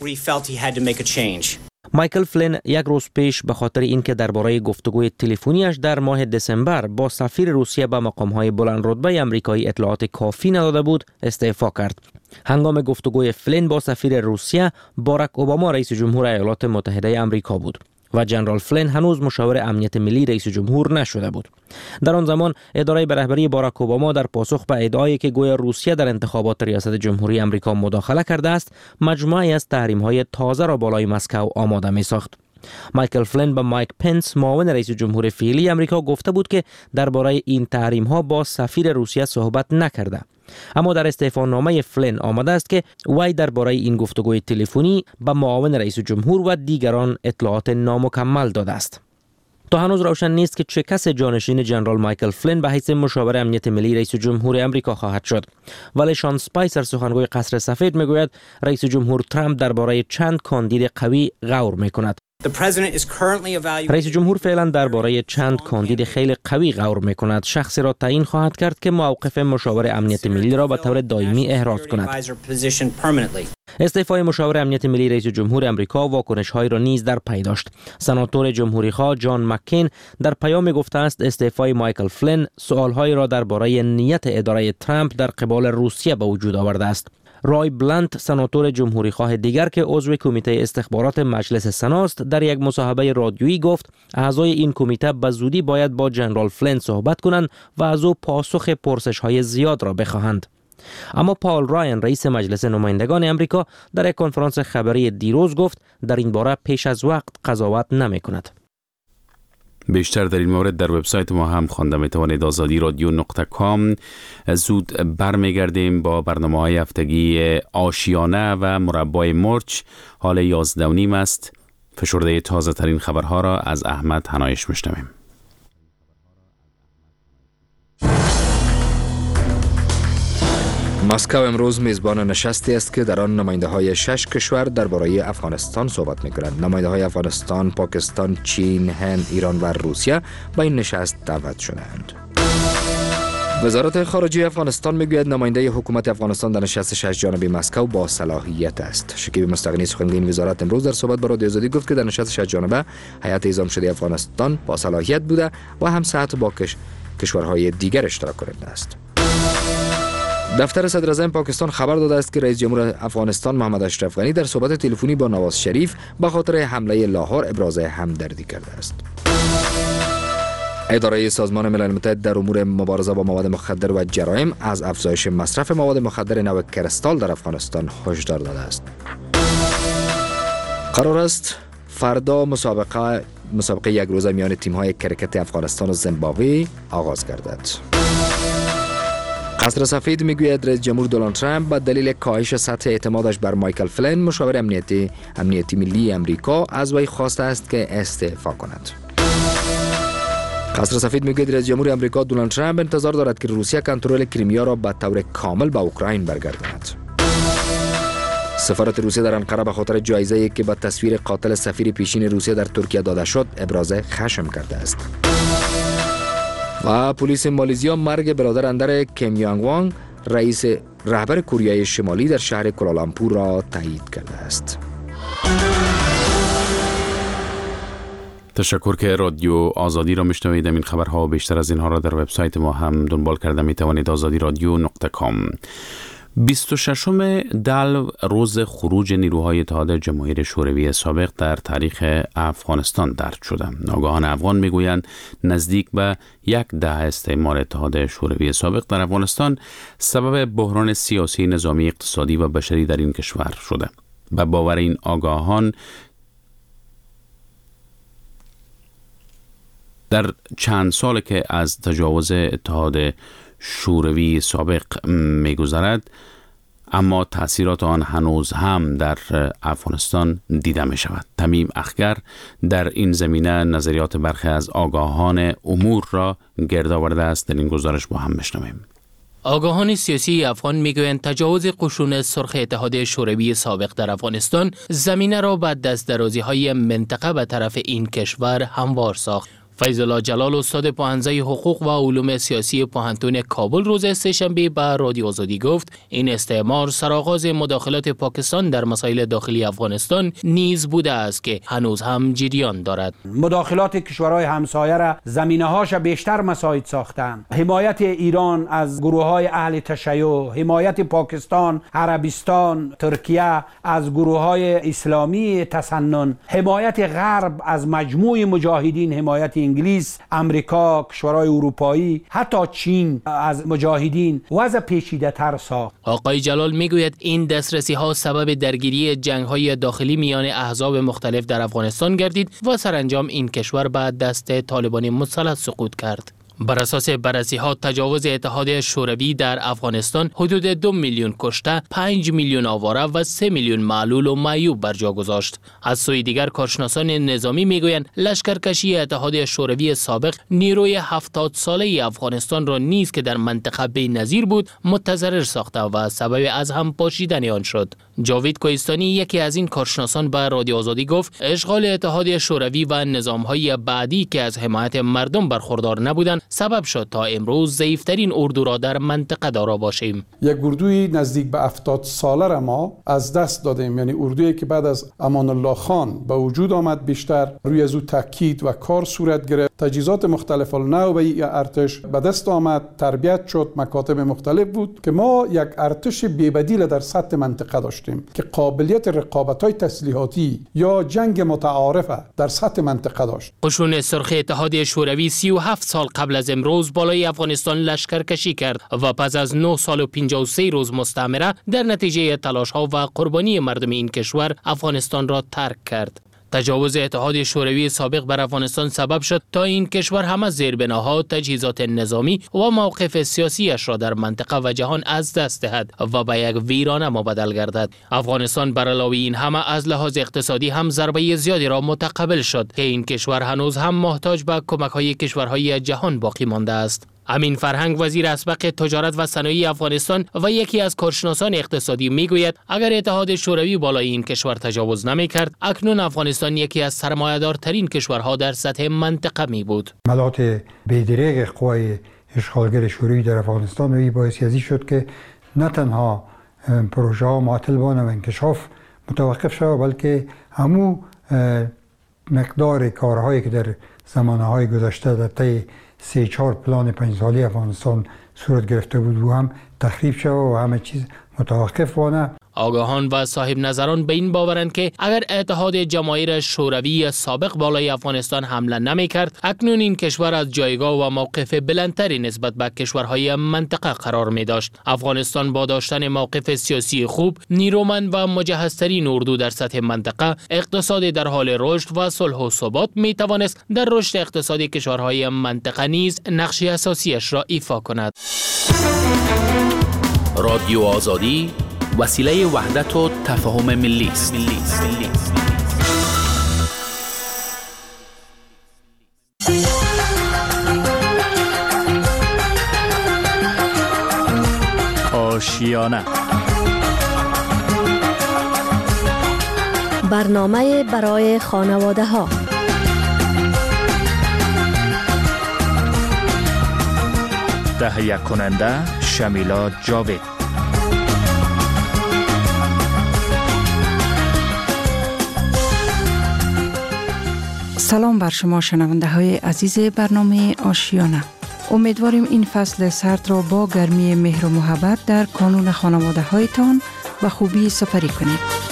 S5: مایکل فلین یک روز پیش به خاطر اینکه درباره گفتگوی تلفنیش در ماه دسامبر با سفیر روسیه به مقام‌های بلند رتبه آمریکایی اطلاعات کافی نداده بود، استعفا کرد. هنگام گفتگوی فلین با سفیر روسیه، باراک اوباما رئیس جمهور ایالات متحده آمریکا بود و جنرال فلین هنوز مشاور امنیت ملی رئیس جمهور نشده بود. در آن زمان اداره به رهبری باراک اوباما در پاسخ به ادعایی که گویا روسیه در انتخابات ریاست جمهوری آمریکا مداخله کرده است، مجموعی از تحریم‌های تازه را بالای مسکو آماده می‌ساخت. مایکل فلین به مایک پنس معاون رئیس جمهور فعلی آمریکا گفته بود که درباره این تحریم‌ها با سفیر روسیه صحبت نکرده. اما در استعفانامه فلین آمده است که وی درباره این گفتگوی تلفنی به معاون رئیس جمهور و دیگران اطلاعات نامکمل داده است. تا هنوز روشن نیست که چه کس جانشین جنرال مایکل فلین به حیث مشاور امنیت ملی رئیس جمهور آمریکا خواهد شد. ولی شان اسپایسر سخنگوی قصر سفید میگوید رئیس جمهور ترامپ درباره چند کاندید قوی غور میکند. رئیس جمهور فعلا درباره چند کاندید خیلی قوی غور میکند. شخصی را تعیین خواهد کرد که موقف مشاور امنیت ملی را به طور دائمی احراز کند. استعفای مشاور امنیت ملی رئیس جمهور امریکا واکنش‌هایی را نیز در پی داشت. سناتور جمهوری‌خواه جان مکین در پیام گفته است استعفای مایکل فلین سوال‌هایی را درباره نیت اداره ترامپ در قبال روسیه به وجود آورده است. رای بلنت سناتور جمهوری‌خواه دیگر که عضو کمیته استخبارات مجلس سنا است در یک مصاحبه رادیویی گفت اعضای این کمیته به زودی باید با جنرال فلین صحبت کنند و از او پاسخ پرسش‌های زیاد را بخواهند. اما پال راین رئیس مجلس نمایندگان امریکا در یک کنفرانس خبری دیروز گفت در این باره پیش از وقت قضاوت نمی کند.
S1: بیشتر در این مورد در وبسایت ما هم خوانده میتوانید آزادی رادیو نقطه کام. زود برمیگردیم با برنامه‌های هفتگی آشیانه و مربای مرچ. حال یازده و نیم است. فشرده تازه ترین خبرها را از احمد هنایش میشنویم.
S2: مسکو امروز میزبان نشستی است که در آن نماینده های شش کشور درباره افغانستان صحبت می‌کنند. نماینده های افغانستان، پاکستان، چین، هند، ایران و روسیه به این نشست دعوت شدند. وزارت خارجه افغانستان میگوید نماینده حکومت افغانستان در نشست شش جانبه مسکو با صلاحیت است. شکیب مستغنی سخنگوی این وزارت امروز در صحبت با رادیو آزادی گفت که در نشست شش جانبه هیئت اعزام شده افغانستان با صلاحیت بوده و هم سطح با کش... کشورهای دیگر اشتراک کننده است. دفتر صدر اعظم پاکستان خبر داده است که رئیس جمهور افغانستان محمد اشرف غنی در صحبت تلفنی با نواز شریف به خاطر حمله لاهور ابراز همدردی کرده است. اداره سازمان ملل متحد در امور مبارزه با مواد مخدر و جرایم از افزایش مصرف مواد مخدر نوع کریستال در افغانستان هشدار داده است. قرار است فردا مسابقه مسابقه یک روزه میان تیم‌های کرکت افغانستان و زیمبابوه آغاز گردد. قصر سفید میگوید رئیس جمهور دونالد ترامپ به دلیل کاهش سطح اعتمادش بر مایکل فلین مشاور امنیتی امنیتی ملی امریکا از وی خواسته است که استعفا کند. قصر سفید میگوید رئیس جمهور امریکا دونالد ترامپ انتظار دارد که روسیه کنترل کریمیا را به طور کامل به اوکراین برگرداند. سفارت روسیه در انقره به خاطر جایزه‌ای که به تصویر قاتل سفیر پیشین روسیه در ترکیه داده شد ابراز خشم کرده است. و پلیس مالزیا مرگ برادر اندر کیم یانگ وانگ رئیس رهبر کره شمالی در شهر کوالالامپور را تایید کرده است.
S1: تشکر که رادیو آزادی را میشنوید. این خبرها و بیشتر از اینها را در وبسایت ما هم دنبال کرده می توانید آزادی رادیو نقطه کام. بیست و ششم دلو روز خروج نیروهای اتحاد جماهیر شوروی سابق در تاریخ افغانستان درج شده. آگاهان افغان میگویند نزدیک به یک دهه استعمار اتحاد شوروی سابق در افغانستان سبب بحران سیاسی، نظامی، اقتصادی و بشری در این کشور شده. به باور این آگاهان در چند سال که از تجاوز اتحاد شوروی سابق می‌گذرد، اما تأثیرات آن هنوز هم در افغانستان دیده می شود. تمیم اخگر در این زمینه نظریات برخی از آگاهان امور را گرد آورده است. در این گزارش با هم بشنویم.
S14: آگاهان سیاسی افغان میگویند تجاوز قشون سرخ اتحاد شوروی سابق در افغانستان زمینه را به دست درازی های منطقه به طرف این کشور هموار ساخت. فیض الله جلال استاد پوهنځی حقوق و علوم سیاسی پوهنتون کابل روز سه‌شنبه به رادیو آزادی گفت این استعمار سرآغاز مداخلات پاکستان در مسائل داخلی افغانستان نیز بوده است که هنوز هم جریان دارد.
S15: مداخلات کشورهای همسایه را زمینه‌هاش بیشتر مساعد ساختند. حمایت ایران از گروه‌های اهل تشیع، حمایت پاکستان، عربستان، ترکیه از گروه‌های اسلامی تسنن، حمایت غرب از مجموع مجاهدین، حمایت انگلیس، امریکا، کشورهای اروپایی، حتی چین از مجاهدین وضع پیچیده تر ساخت.
S14: آقای جلال میگوید این دسترسی ها سبب درگیری جنگ های داخلی میان احزاب مختلف در افغانستان گردید و سرانجام این کشور به دست طالبان مسلط سقوط کرد. بر اساس بررسی ها تجاوز اتحاد شوروی در افغانستان حدود دو میلیون کشته، پنج میلیون آواره و سه میلیون معلول و معیوب بر جا گذاشت. از سوی دیگر کارشناسان نظامی میگویند لشکرکشی اتحاد شوروی سابق نیروی هفتاد ساله افغانستان را نیز که در منطقه بی‌نظیر بود متضرر ساخته و سبب از هم پاشیدن آن شد. جاوید کوهستانی یکی از این کارشناسان به رادیو آزادی گفت اشغال اتحاد شوروی و نظام‌های بعدی که از حمایت مردم برخوردار نبودند سبب شد تا امروز ضعیف‌ترین اردو را در منطقه دارا باشیم.
S16: یک اردوی نزدیک به هفتاد ساله را ما از دست دادیم، یعنی اردویی که بعد از امان الله خان به وجود آمد بیشتر روی از او تاکید و کار صورت گرفت. تجهیزات مختلف النوع ارتش به دست آمد، تربیت شد، مکاتب مختلف بود که ما یک ارتش بی‌بدیل در سطح منطقه داشتیم که قابلیت رقابت‌های تسلیحاتی یا جنگ متعارف در سطح منطقه داشت.
S14: قشون سرخ اتحاد شوروی سی و هفت سال قبل از امروز بالای افغانستان لشکرکشی کرد و پس از نه سال و پنجاه و سه روز مستعمره در نتیجه تلاش‌ها و قربانی مردم این کشور افغانستان را ترک کرد. تجاوز اتحاد شوروی سابق بر افغانستان سبب شد تا این کشور هم از زیربناها، تجهیزات نظامی و موقف سیاسیش را در منطقه و جهان از دست دهد و به یک ویرانه مبدل گردد. افغانستان بر علاوه این همه از لحاظ اقتصادی هم ضربه زیادی را متقبل شد که این کشور هنوز هم محتاج به کمک‌های کشورهای جهان باقی مانده است. امین فرهنگ وزیر اسبق تجارت و صنایع افغانستان و یکی از کارشناسان اقتصادی میگوید اگر اتحاد شوروی بالای این کشور تجاوز نمی‌کرد اکنون افغانستان یکی از سرمایه‌دارترین کشورها در سطح منطقه می بود.
S17: ملات بی‌دریغ قوای اشغالگر شوروی در افغانستان روی باعث ازی شد که نه تنها پروژه ها معطل بانه و انکشاف متوقف شد بلکه همو مقدار کارهایی که در زمانه‌های گذشته در طی سه چهار پلان پنج سالی افغانستان صورت گرفته بود و هم تخریب شد و همه چیز متوقف بانه.
S14: آگاهان و صاحب نظران به این باورند که اگر اتحاد جماهیر شوروی سابق بالای افغانستان حمله نمی کرد اکنون این کشور از جایگاه و موقف بلندتری نسبت به کشورهای منطقه قرار می داشت. افغانستان با داشتن موقف سیاسی خوب، نیرومند و مجهزترین اردو در سطح منطقه، اقتصاد در حال رشد و صلح و ثبات می توانست در رشد اقتصادی کشورهای منطقه نیز نقش اساسیش را ایفا کند.
S1: رادیو آزادی وسیله وحدت و تفاهم ملی است.
S18: آشیانه
S19: برنامه برای خانواده ها.
S18: تهیه کننده شمیلا جاوید.
S20: سلام بر شما شنونده های عزیز برنامه آشیانه. امیدواریم این فصل سرد را با گرمی مهر و محبت در کانون خانواده هایتان و خوبی سپری کنید.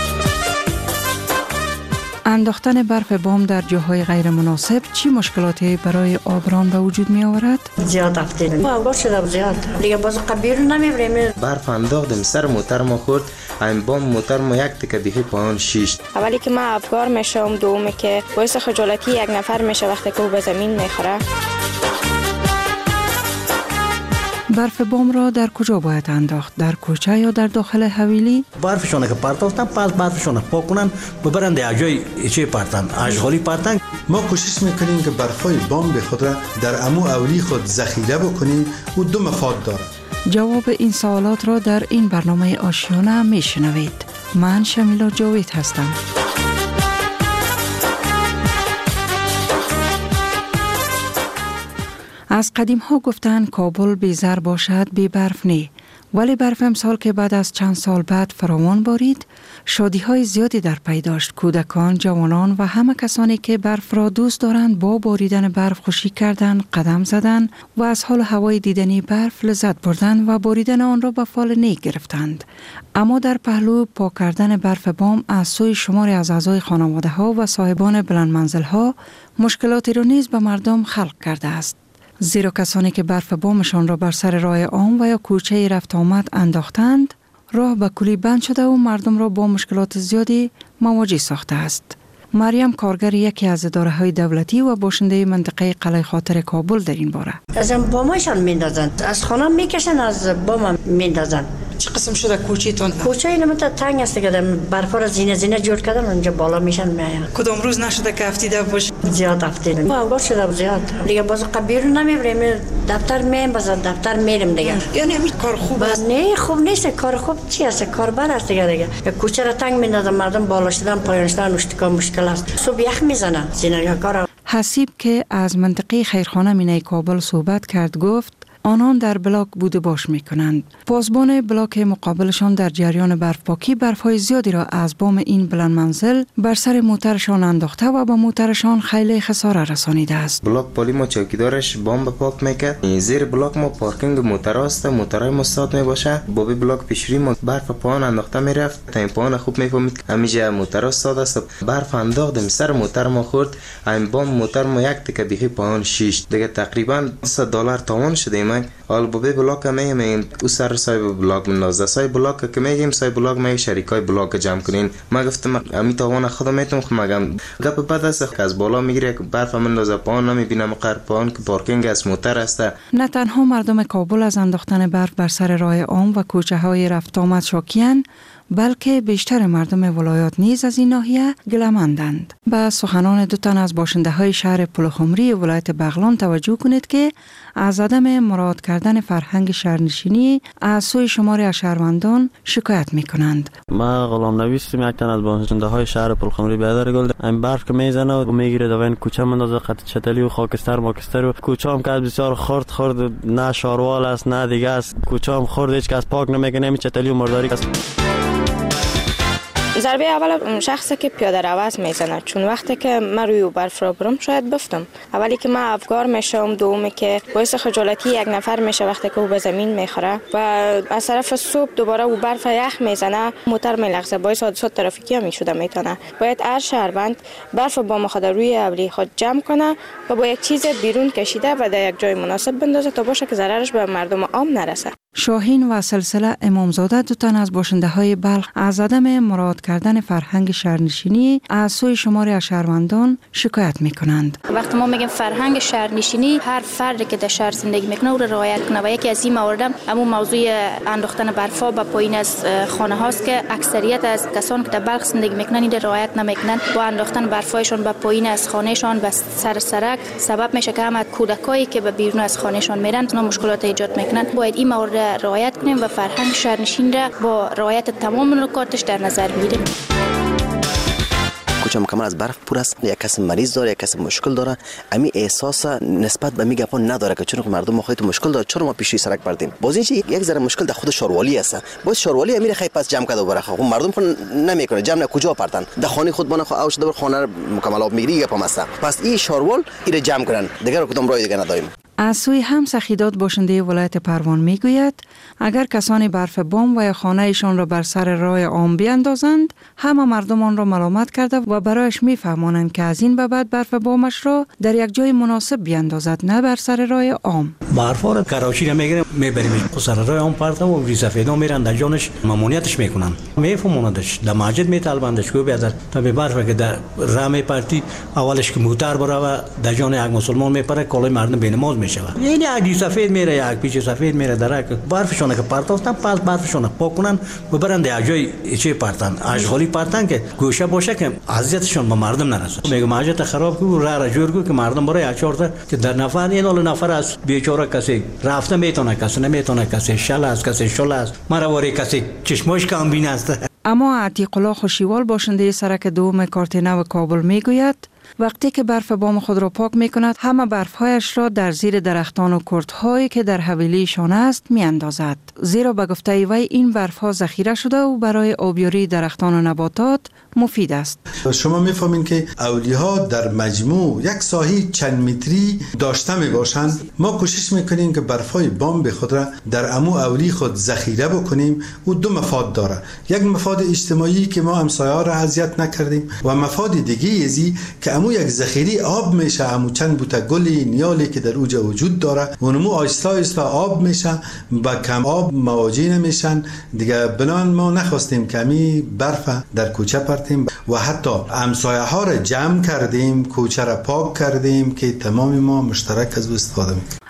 S20: انداختن برف بام در جاهای غیر مناسب چی مشکلاتی برای آبران به وجود می آورد؟
S21: زیاد افتیدیم. آبار شده زیاد. دیگه باز قبیر نمیبریم.
S22: برف انداختیم سر موتر ما خورد. این بام موتر ما یک تکه بیخی پایان شیشت.
S23: اولی که من افگار میشم، دومی که باعث خجالتی یک نفر میشه وقتی که او به زمین میخوره.
S20: برف بام را در کجا باید انداخت؟ در کوچه یا در داخل حویلی؟
S24: برفشونه که پرتافتن پس برفشونه پاک کنن ببرن در جای چه پرتن اشغالی پرتن.
S25: ما کوشش میکنیم که برفای بام به خود را در امو اولی خود ذخیره بکنیم و دو مفاد داره.
S20: جواب این سوالات را در این برنامه آشیانه میشنوید. من شمیلا جاوید هستم. از قدیم ها گفتن کابل بی زر باشد بی برف نی، ولی برف امسال که بعد از چند سال بعد فراوان بارید شادی های زیادی در پی داشت. کودکان، جوانان و همه کسانی که برف را دوست دارند با باریدن برف خوشی کردند، قدم زدند و از حال هوای دیدنی برف لذت بردند و باریدن آن را به فال نیک گرفتند. اما در پهلو پاک کردن برف بام از سوی شماری از اعضای خانواده ها و صاحبان بلند منزل ها مشکلاتی را نیز به مردم خلق کرده است. زیرا کسانی که برف بامشان را بر سر راه عام و یا کوچه رفت آمد انداختند، راه به کلی بند شده و مردم را با مشکلات زیادی مواجه ساخته است. مریم کارگر یکی از اداره‌های دولتی و باشنده منطقه قلعه خاطر کابل در این باره.
S21: از بامشان میندازند، از خانه میکشن، از بام میندازند. چه قسم شده کوچیتون؟ کوچه این مت تنگ است که برفا را زینه زینه جور کردن اونجا بالا میشن میایم. کدام روز نشده که افتیده باشه؟ زیاد افتیدم. اوقات شده زیاد. دیگه باز قبیرو نمیبریم دفتر میم باز دفتر میریم دیگه. یعنی همین کار خوب است؟ نه خوب نیست. کار خوب چی است؟ کاربر است دیگه دیگه. کوچه را تنگ میندازن مردم بالا شدن پایین شدن اشتکا مشکل است. صبح یخ میزنه زینه کار.
S20: حسیب که از منطقه خیرخانه مینای کابل صحبت کرد گفت آنان در بلاک بوده باش می کنند. پاسبان بلاک مقابلشان در جریان برفپاکی برفهای زیادی را از بام این بلند منزل بر سر موترشان انداخته و با موترشان خیلی خساره رسانیده است.
S22: بلاک پالی ما چوکیدارش بام پاک میکرد. زیر بلاک ما پارکینگ موتر است، موترای مستاد می باشه. بابی بلاک پیشری ما برف پایان انداخته میرفت. تا این پایان خوب میفهمید همیشه موتر استاد است. برف انداخت سر موتر ما خورد. این بام موتر ما یک تکه بیخی پایان شیش. دیگه تقریبا صد دلار تاوان شده. حال بابی بلاک میگیم این او سر سای بلاک منازه سای بلاک که میگیم سای بلاک می شریکای بلاک جمع کنین. ما گفتم امی تاوان خودم میتونم مگم گپ بعد است که از بالا میگیره برف منازه پایان نمیبینم قر پایان که پارکینگ از موتر است.
S20: نه تنها مردم کابل از انداختن برف بر سر راه عام و کوچه های رفت آمد شاکیان، بلکه بیشتر مردم ولایات نیز از این ناحیه گله‌مندند. به سخنان دو تن از باشنده های شهر پلخمری ولایت بغلان توجه کنید که از عدم مراعات کردن فرهنگ شهرنشینی از سوی شماری از شهروندان شکایت می کنند.
S3: ما غلام نویسم، یک تن از باشنده های شهر پلخمری بیادر گل. این برف که میزنه و میگیره دوین کوچه مندازه قط چتلی و خاکستر ماکستر و کوچه هم که بسیار خرد خرد، نه شاروال است نه دیگه است. کوچه هم خرد، هیچ کس پاک نمیکنه، همین چتلی و مرداری است.
S23: ضربه اول شخصی که پیاده رو است میزنه، چون وقتی که من روی برف را برم شاید بفتم. اولی که من افگار میشم، دومی که باعث خجالتی یک نفر میشه وقتی که او به زمین میخوره و از طرف صبح دوباره او برف یخ میزنه، موتر میلغزه، باعث حادثات ترافیکی هم میشده میتونه. باید هر شهروند برف با مخاطر روی اولی خود جمع کنه و با یک چیز بیرون کشیده و در یک جای مناسب بندازه تا باشه که ضررش به مردم عام نرسه.
S20: شاهین و سلسله امامزاده دو تن از باشنده های بلخ از عدم مراعات کردن فرهنگ شهرنشینی از سوی شماری از شهروندان شکایت می کنند.
S4: وقتی ما میگیم فرهنگ شهرنشینی، هر فردی که در شهر زندگی میکنه او را رعایت کنه و یکی از این موارد همون موضوع انداختن برفا به پایین از خانه هاست که اکثریت از کسان که در بلخ زندگی میکنن این رعایت نمیکنن. با انداختن برفایشان به پایین از خانهشان به سر سرک سبب میشه که هم کودکایی که به بیرون از خانهشان میرن اونا مشکلات ایجاد میکنن. باید این موارد رعایت کنیم و فرهنگ شهرنشین را با رعایت تمام نکاتش در نظر بگیریم.
S6: کوچه مکمل از برف پر است، یک کس مریض داره، یک کس مشکل داره، امی احساس نسبت به میگه پون نداره که چون مردم ما خودت مشکل داره، چرا ما پیشی سرک بردیم. باز این یک ذره مشکل در خود شاروالی است. باز شاروالی امیر خیلی پس جمع کرده بره، خب مردم خود نمیکنه، جمع کجا پرتن در خانه خود بنا خو اوش دور خانه مکمل آب میگیری گپ است. پس این شاروال این جمع کنن، دیگه کدام راه دیگه نداریم.
S20: از سوی هم سخیدات باشنده ولایت پروان میگوید اگر کسانی برف بام و یا خانه ایشان را بر سر راه عام بیاندازند، همه مردم آن را ملامت کرده و برایش میفهمانند که از این به بعد برف بامش را در یک جای مناسب بیاندازد، نه بر سر راه عام.
S24: برف را کراچی را میگیریم میبریم سر راه عام پرت و ری سفیدا میرن در جانش مامونیتش میکنن، میفهموندش در مسجد میطلبندش کو بیاد تا به برف که در راه میپرتی اولش که موتر بره و در جان یک مسلمان میپره کلای مردم بینماز میشه. یعنی اگه سفید میره یک پیچ سفید میره درک برفشونه که پرتاستن پس برفشونه پاک کنن و برن در جای چه پرتن اشغالی پرتن که گوشه باشه که اذیتشون به مردم نرسه. میگم مسجد خراب کو راه را جور کو که مردم برای اچار تا که در نفر این اول نفر از بیچاره کسی رفته میتونه کسی نمیتونه کسی شل است کسی شل است مرواری کسی چشمش کم بین است.
S20: اما عتیق الله خوشیوال باشنده سرک دوم کارتینه و کابل میگوید وقتی که برف بام خود را پاک می کند همه برفهایش را در زیر درختان و کردهایی که در حویلیشان است می اندازد. زیرا به گفته وی این برفها ذخیره شده و برای آبیاری درختان و نباتات مفید است.
S25: شما میفهمین که اولیاء در مجموع یک ساحه چند متری داشته می باشند. ما کوشش میکنیم که برفای بام به خود را در امو اولی خود ذخیره بکنیم. او دو مفاد داره، یک مفاد اجتماعی که ما همسایه‌ها را اذیت نکردیم و مفاد دیگه ازی که امو یک ذخیره آب میشه، امو چند بوته گلی نیالی که در اوجا وجود داره اونمو آهسته آهسته آب میشه، با کم آب مواجه نمیشن دیگه. بنان ما نخواستیم کمی برف در کوچه پرتیم و حتی همسایه ها را جمع کردیم، کوچه را پاک کردیم که تمام ما مشترک از او استفاده میکنیم.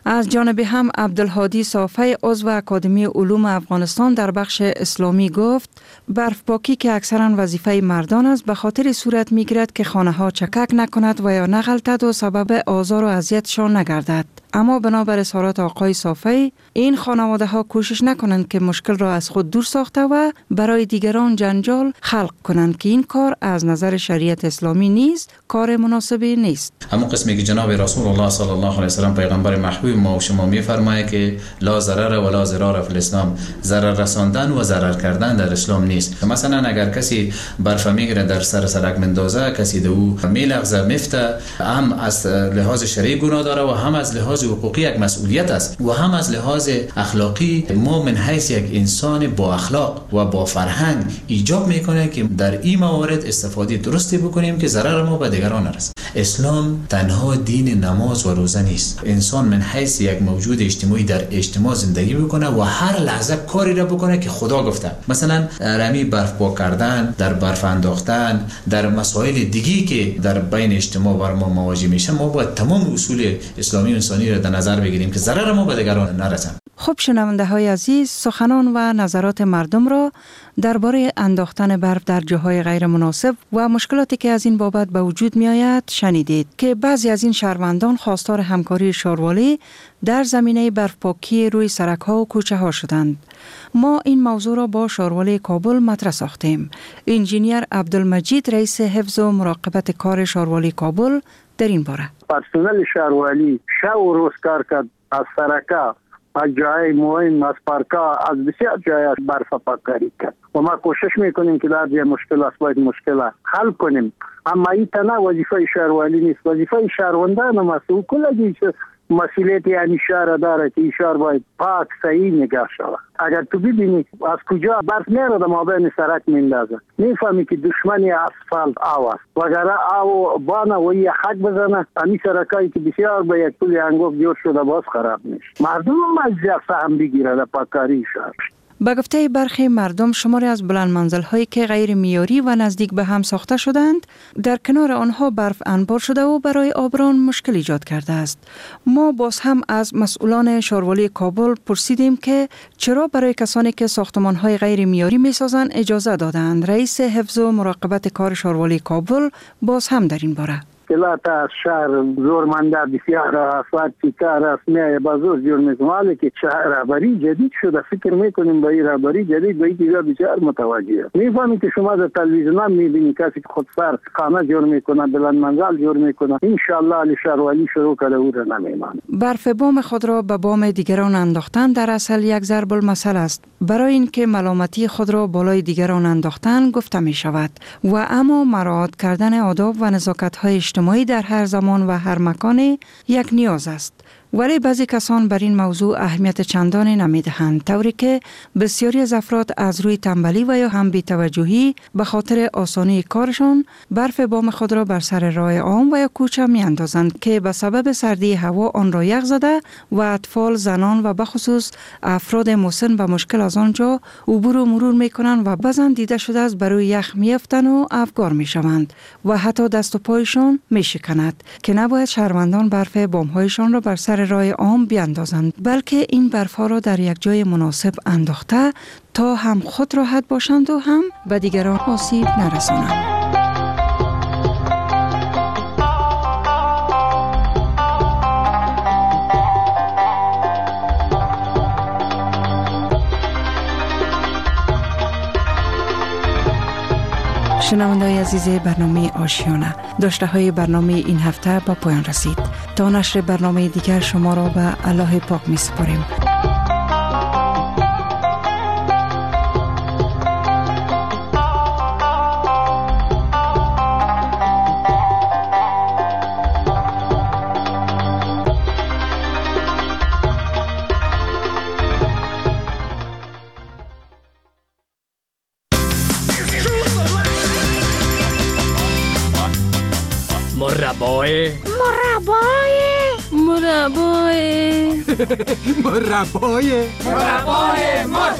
S20: از جانب هم عبدالهادی صافی عضو اکادمی علوم افغانستان در بخش اسلامی گفت برف پاکی که اکثرا وظیفه مردان است به خاطر صورت میگیرد که خانه ها چکک نکند و یا نغلطد و سبب آزار و اذیتشان نگردد. اما بنابر اظهارات آقای صافی این خانواده ها کوشش نکنند که مشکل را از خود دور ساخته و برای دیگران جنجال خلق کنند که این کار از نظر شریعت اسلامی نیز کار مناسبی نیست.
S7: همون قسمی که جناب رسول الله صلی الله علیه و سلم پیغمبر محبوب ما و شما میفرمایه که لا ضرر ولا ضرار فی الاسلام، ضرر رساندن و ضرر کردن در اسلام نیست. مثلا اگر کسی برف میگیره در سر سرک مندازه، کسی دو میلغزه میفته، هم از لحاظ شرعی گناه داره و هم از لحاظ حقوقی یک مسئولیت است و هم از لحاظ اخلاقی ما من حیث یک انسان با اخلاق و با فرهنگ ایجاب میکنه که در این موارد استفاده درستی بکنیم که ضرر ما به دیگران نرسه. اسلام تنها دین نماز و روزه نیست. انسان من حیث یک موجود اجتماعی در اجتماع زندگی بکنه و هر لحظه کاری را بکنه که خدا گفته. مثلا رمی برف پاک کردن، در برف انداختن، در مسائل دیگی که در بین اجتماع بر ما مواجه میشه، ما باید تمام اصول اسلامی و انسانی را در نظر بگیریم که ضرر ما به دیگران نرسه.
S20: خب شنونده های عزیز، سخنان و نظرات مردم را درباره انداختن برف در جاهای غیر مناسب و مشکلاتی که از این بابت به وجود می آید شنیدید که بعضی از این شهروندان خواستار همکاری شاروالی در زمینه برف پاکی روی سرک ها و کوچه ها شدند. ما این موضوع را با شاروالی کابل مطرح ساختیم. انجینیر عبدالمجید رئیس حفظ و مراقبت کار شاروالی کابل در این باره:
S8: پرسنل شاروالی شب و روز کار کرد از سرکا، از جای مهم، از پارکا، از بسیار جای برف پاککاری کرد و ما کوشش میکنیم که در یه مشکل است باید مشکل حل کنیم. اما این تنها وظیفه شهروالی نیست، وظیفه شهروندان هم است. و کل مسئولیت یعنی شهر داره که این شهر باید پاک صحیح نگاه شود. اگر تو ببینی از کجا برف میاد در مابین سرک میندازه، میفهمی که دشمنی اسفالت آو است. وگرنه آو بانه و یه حق بزنه، امی سرکایی که بسیار به یک پول انگفت جور شده باز خراب میشه. مردم هم از زیاد سهم بگیره در پاککاری شهر.
S20: به گفته برخی مردم، شماری از بلند منزل هایی که غیر معیاری و نزدیک به هم ساخته شدند در کنار آنها برف انبار شده و برای آبران مشکل ایجاد کرده است. ما باز هم از مسئولان شاروالی کابل پرسیدیم که چرا برای کسانی که ساختمان های غیر معیاری می سازند اجازه دادند. رئیس حفظ و مراقبت کار شاروالی کابل باز هم در این باره:
S8: مشکلات از شهر زورمنده بسیار افراد کار است میایه با زور جور میکنه. حالا که شهر رهبری جدید شده، فکر میکنیم با این رهبری جدید به این چیزا بسیار متوجه است. میفهمی که شما در تلویزیون هم میبینی کسی که خودسر خانه جور میکنه، بلند منزل جور میکنه. انشالله علی شهروالی شروع کرده او را نمیمانه.
S20: برف بام خود را به بام دیگران انداختن در اصل یک ضرب المثل است. برای اینکه ملامتی خود را بالای دیگران انداختن گفته می شود و اما مراعات کردن آداب و نزاکت های اجتماعی در هر زمان و هر مکان یک نیاز است. ولی بعضی کسان بر این موضوع اهمیت چندانی نمیدهند، طوری که بسیاری از افراد از روی تنبلی و یا هم بی‌توجهی به خاطر آسانی کارشان برف بام خود را بر سر راه عام و یا کوچه می اندازند که به سبب سردی هوا آن را یخ زده و اطفال، زنان و بخصوص افراد مسن به مشکل از آنجا عبور و مرور می کنند و بعضن دیده شده است برای یخ می افتند و افگار می شوند و حتی دست و پایشان می شکند که نباید شهروندان برف بام هایشان را بر سر راه عام بیاندازند، بلکه این برف ها را در یک جای مناسب انداخته تا هم خود راحت باشند و هم به دیگران آسیب نرسانند. شنونده‌های عزیز برنامه آشیانه، داشته های برنامه این هفته با پایان رسید. تا نشر برنامه دیگر شما را به الله پاک می سپاریم.
S14: مربای
S10: مربای
S14: مربای
S10: مربای مربای مر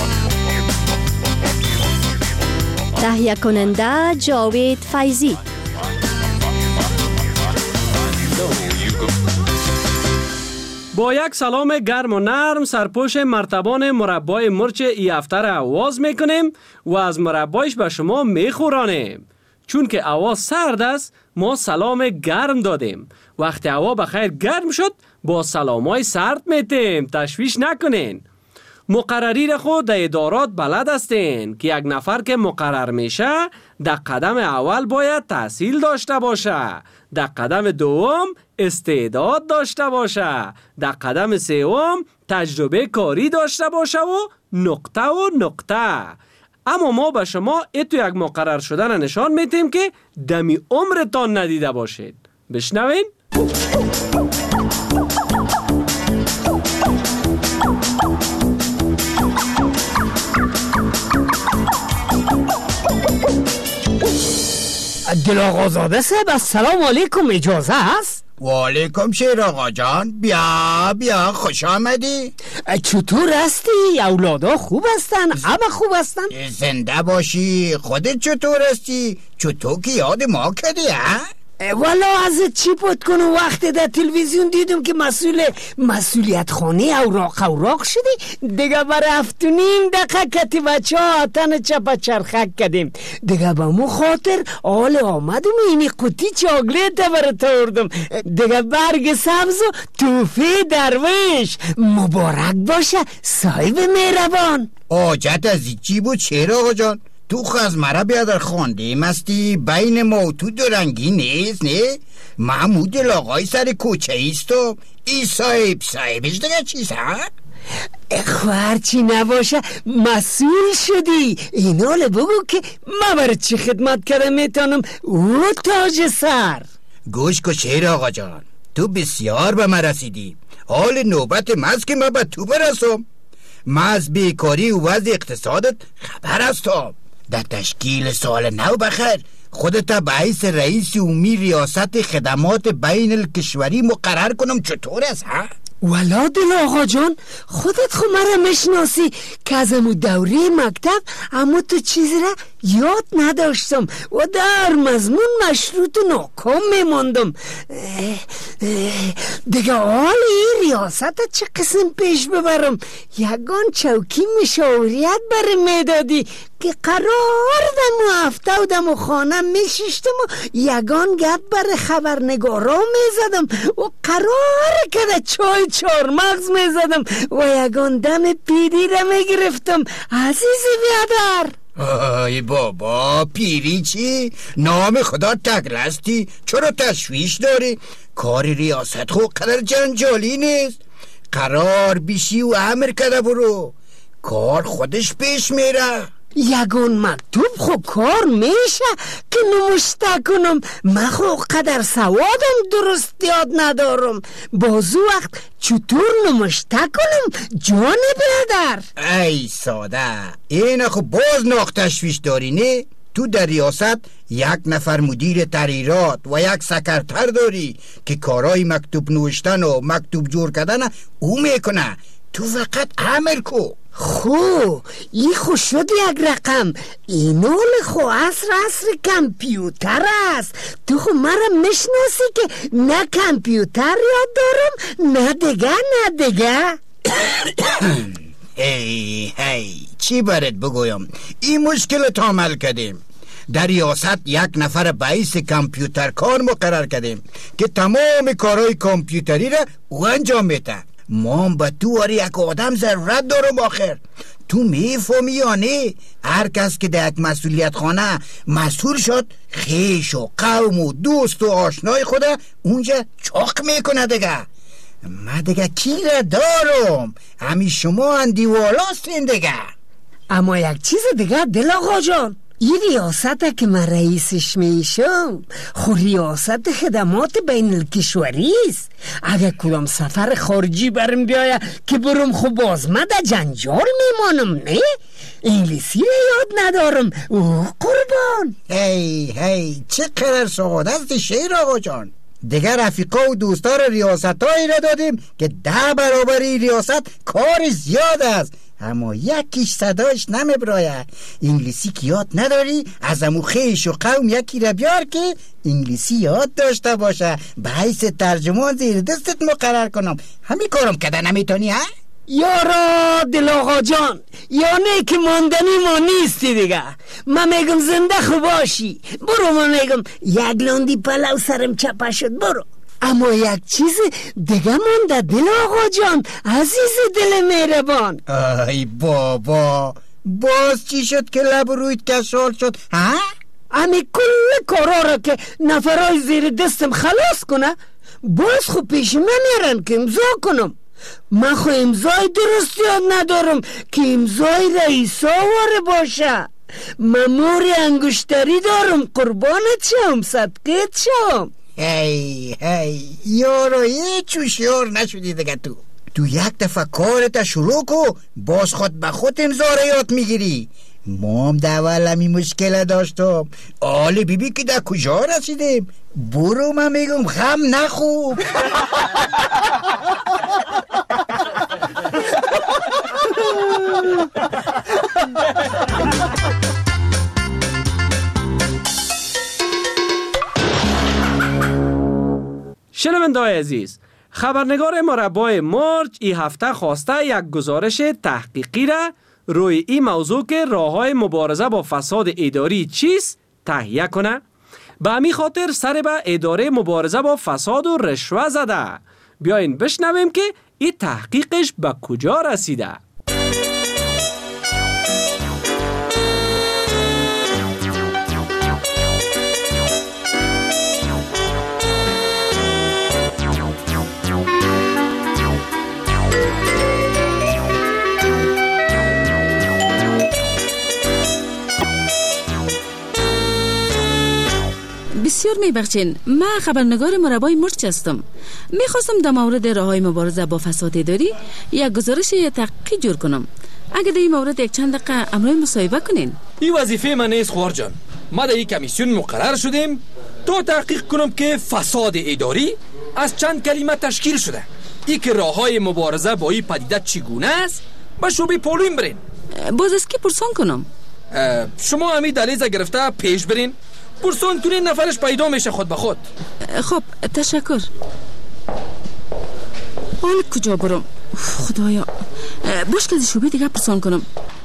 S19: تهیه کننده جاوید فیضی،
S5: با یک سلام گرم و نرم سرپوش مرتبان مربای مرچ ای هفته را آواز میکنیم و از مربایش به شما میخورانیم. چون که هوا سرد است ما سلام گرم دادیم. وقتی هوا بخیر گرم شد با سلامای سرد میتیم، تشویش نکنین. مقرری را خود در ادارات بلد هستین که یک نفر که مقرر میشه در قدم اول باید تحصیل داشته باشه، در قدم دوم استعداد داشته باشه، در قدم سوم تجربه کاری داشته باشه و نقطه و نقطه. اما ما به شما ایتو یک مقرر شدن نشان میتیم که دمی عمرتان ندیده باشید. بشنوین؟
S9: دل آقا زاده صاحب السلام علیکم، اجازه هست؟
S11: و علیکم شیر آقا جان، بیا بیا خوش آمدی.
S9: چطور هستی؟ اولادا خوب هستن؟ همه خوب هستن؟
S11: زنده باشی. خودت چطور هستی؟ چطور که یاد ما کردی ها؟
S9: والا ازت چی پت کنم، وقتی در تلویزیون دیدم که مسئول مسئولیت خانه اوراق اوراق شدی، دیگه برای هفتونیم دقیقه کتی بچه ها تن چپا چرخک کردیم. دیگه با مو خاطر آل آمدم اینی قوطی چاگلیت برای توردم، دیگه برگ سبز و توفی درویش. مبارک باشه صاحب مهربان.
S11: آجت از چی بود شیر آقا جان؟ تو خز مرا بیادر خانده مستی بین ما تو درنگی نیست نه؟ محمود لاغای سر کوچه ایست و ای صاحب صاحبش دیگه چیست ها؟
S9: خوارچی نباشه مسئول شدی. اینال بگو که ما برای چی خدمت کرده میتونم او تاج سر.
S11: گوش کو شیر آقا جان، تو بسیار به من رسیدی. حال نوبت ماست که ما به تو برسم. ما از بیکاری و وضع اقتصادت خبر هستم. در تشکیل سال نو بخیر خودت به حیث رئیس عمومی ریاست خدمات بین الکشوری مقرر کنم، چطور است ها؟
S9: ولا دل آقا جان، خودت خو مرا مشناسی که از امو دوره مکتب امو تو چیزی را یاد نداشتم و در مضمون مشروط و ناکام میماندم. دیگه حال این ریاست چه قسم پیش ببرم؟ یگان چوکی مشاوریت بر میدادی که قرار دمو هفته و دمو خانه میشیشتم و یگان گپ بر خبرنگارا میزدم و قرار که ده چای چار مغز میزدم و یگان دم پیری را میگرفتم. عزیزی بیادر
S11: آی بابا، پیری چی؟ نام خدا تگلستی، چرا تشویش داری؟ کار ریاست خود قدر جنجالی نیست. قرار بیشی و امر کده برو، کار خودش پیش میره.
S9: یگون مکتوب خو کار میشه که نمشته کنم. من خو قدر سوادم درست یاد ندارم. بازو وقت چطور نمشته کنم جان برادر؟
S11: ای ساده، این خو باز ناخ تشویش داری نه؟ تو در ریاست یک نفر مدیر تحریرات و یک سکرتر داری که کارای مکتوب نوشتن و مکتوب جور کردن او میکنه. تو فقط امر کو.
S9: خو ای خو شد یک رقم. اینال خو عصر عصر کمپیوتر است. تو خو مرا مشناسی که نه کمپیوتر یاد دارم نه دیگه نه دیگه.
S11: هی هی چی برات بگویم؟ این مشکل عمل کردیم. در ریاست یک نفر باعث کامپیوتر کار مقرر کردیم که تمام کارهای کامپیوتری را او انجام میده. ما با تو آره یک آدم ضرورت دارم آخر. تو میفهمی یا نه؟ هر کس که در یک مسئولیت خانه مسئول شد خیش و قوم و دوست و آشنای خود اونجا چاق میکنه دیگه. من دیگه کی را دارم؟ همی شما اندیوالاستین دیگه.
S9: اما یک چیز دیگه دل آقا جان، این ریاست که من رئیسش میشم خو ریاست خدمات بین الکشوری است. اگه کدام سفر خارجی برم بیایه که برم خو باز من در جنجال میمانم نه؟ انگلیسی یاد ندارم اوه قربان.
S11: هی هی چه قدر سعادت است شیر آقا جان. دیگر رفیقا و دوستار ریاست هایی را دادیم که ده برابر این ریاست کار زیاد است. اما یکیش صداش نمیبرایه. انگلیسی که یاد نداری؟ از امو خیش و قوم یکی را بیار که انگلیسی یاد داشته باشه، به حیث ترجمان زیر دستت مقرر کنم. همین کارم کده نمیتونی ها؟
S9: یارا دل آقا جان، یا نه که ماندنی ما نیستی دیگه. من میگم زنده خوب باشی. برو. من میگم یک لاندی پلو سرم چپه شد. برو. اما یک چیز دیگه مونده دل آقا جان، عزیز دل مهربان.
S11: ای بابا، باز چی شد که لب رویت کشال شد ها؟
S9: امی کل کارا را که نفرای زیر دستم خلاص کنه باز خود پیش من میرن که امضا کنم. من خو امضای درست یاد ندارم که امضای رئیس آواره باشه. ممور انگشتری دارم، قربانت شم، صدقیت شم.
S11: هی هی یارو هیچ هوشیار نشدی دیگه. تو تو یک دفعه کارت شروع کو، باز خود به خود امضا را یاد میگیری. ما هم دول همی مشکل داشتم. آل بی بی که در کجا رسیدیم؟ برو من میگم غم نخوب.
S5: شنونده‌های عزیز، خبرنگار مربای مرج این هفته خواسته یک گزارش تحقیقی را روی این موضوع که راه‌های مبارزه با فساد اداری چیست تهیه کنه. به همین خاطر سر به اداره مبارزه با فساد و رشوه زده. بیاین بشنویم که این تحقیقش به کجا رسیده.
S2: بسیار میبخشین، من خبرنگار مربای مرج هستم. میخواستم در مورد راههای مبارزه با فساد اداری یک گزارش تحقیقی جور کنم. اگر در این مورد یک چند دقیقه امروی مصاحبه کنین.
S12: این وظیفه من نیست خوار جان. ما در این کمیسیون مقرر شدیم تا تحقیق کنم که فساد اداری از چند کلمه تشکیل شده. ای که راههای مبارزه با این پدیده چگونه است با شعبه پولیم برین.
S2: باز از کی پرسان کنم؟
S12: شما همین دلیزه گرفته پیش برین، پرسان کنین، نفرش پیدا میشه خود به خود.
S2: خب تشکر. حال کجا برم؟ خدایا، باش که از شعبه دیگه پرسان کنم.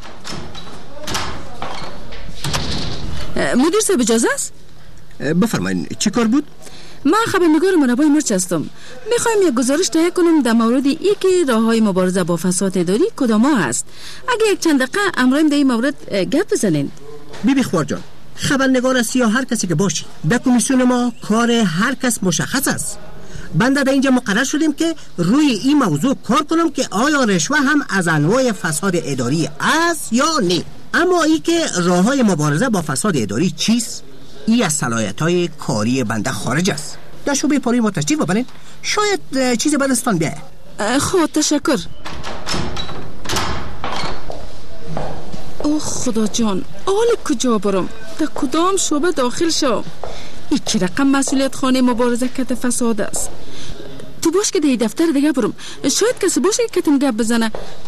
S2: مدیر صاحب اجازه است؟
S13: بفرمایین، چی کار بود؟
S2: من خبرنگار مربای مرج هستم. میخوایم یک گزارش تهیه کنم در مورد ای که راههای مبارزه با فساد اداری کدام هست. اگه یک چند دقیقه امروز در این مورد گپ بزنین.
S13: بی بی خوار جان، خبرنگار است یا هر کسی که باشی، در کمیسیون ما کار هر کس مشخص است. بنده در اینجا مقرر شدیم که روی این موضوع کار کنم که آیا رشوه هم از انواع فساد اداری است یا نه. اما ای که راههای مبارزه با فساد اداری چیست، این از صلاحیت‌های کاری بنده خارج است. در شعبه پولی ما تشریف ببرین، شاید چیز بدستان بیاید.
S2: خب تشکر. اوه خدا جان، آل کجا برم؟ در کدام شعبه داخل شو؟ این که رقم مسئولیت خانه مبارزه کت فساد است. تو باش که در دفتر دیگه برم، شاید کسی باشه که کتم گپ بزنه.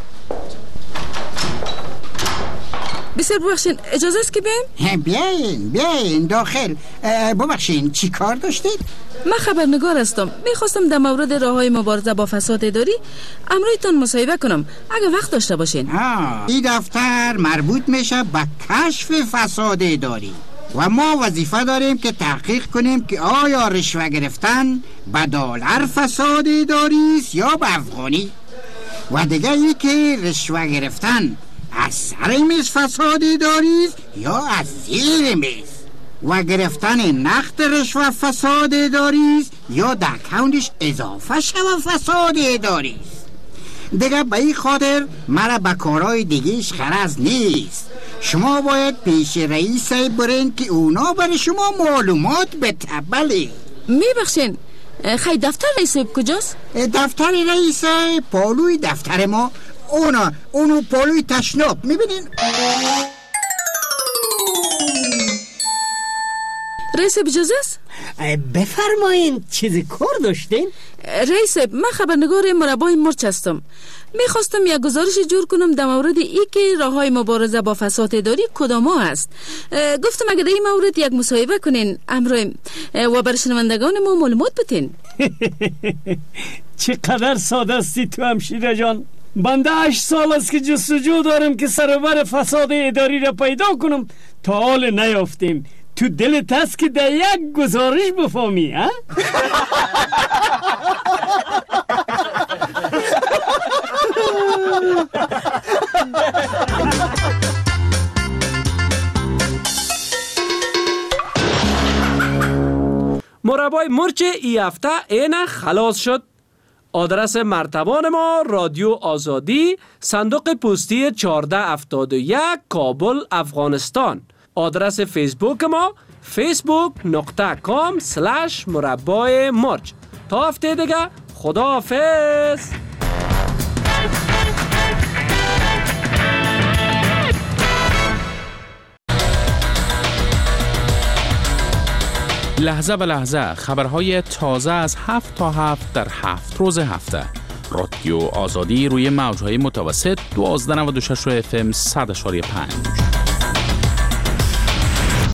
S2: بسیار ببخشین، اجازه است که بیایم؟
S11: بیاین بیاین داخل. ببخشین، چی کار داشتید؟
S2: من خبرنگار هستم. میخواستم در مورد راههای مبارزه با فساد اداری امرویتان مصاحبه کنم اگه وقت داشته باشین.
S11: ها، این دفتر مربوط میشه به کشف فساد اداری و ما وظیفه داریم که تحقیق کنیم که آیا رشوه گرفتن به دلار فساد اداری است یا به افغانی. و دیگه ای که رشوه گرفتن از سر میز فساد اداری است یا از زیر میز. و گرفتن نقد رشوه فساد اداری است یا در اکاونتش اضافه شوه فساد اداری است. دیگه به این خاطر مرا به کارهای دیگهش غرض نیست. شما باید پیش رئیس برین که اونا برای شما معلومات بتبله.
S2: میبخشین، خیلی دفتر رئیس کجاست؟
S11: دفتر رئیس پالوی دفتر ما، اونا اونو پالوی تشناب میبینین؟
S2: رئیس اجازه است؟
S9: بفرمایین چیزی کار داشتین؟
S2: رئیس، من خبرنگار مربای مرچ هستم. میخواستم یک گزارش جور کنم در مورد ای که راه های مبارزه با فساد اداری کدام ها است. گفتم اگر در این مورد یک مصاحبه کنین امرویم و بر شنوندگان ما معلومات بتین.
S9: چقدر ساده استی تو همشیره جان. بنده هشت سال است که جستجو دارم که سرور فساد اداری را پیدا کنم، تا حال نیافتیم. تو دلت هست که در یک گزارش بفهمی ها؟
S5: مربای مرچ ای هفته اینه خلاص شد. آدرس مرتبان ما رادیو آزادی، صندوق پستی چهارده هفتاد و یک، کابل، افغانستان. آدرس فیسبوک ما فیسبوک نقطه کام سلش مربای مرچ. تا هفته دیگه خداحافظ.
S1: لحظه به لحظه خبرهای تازه از هفت تا هفت در هفت روز هفته. رادیو آزادی روی موجهای متوسط دوازده نود و شش اف ام صد و پنج.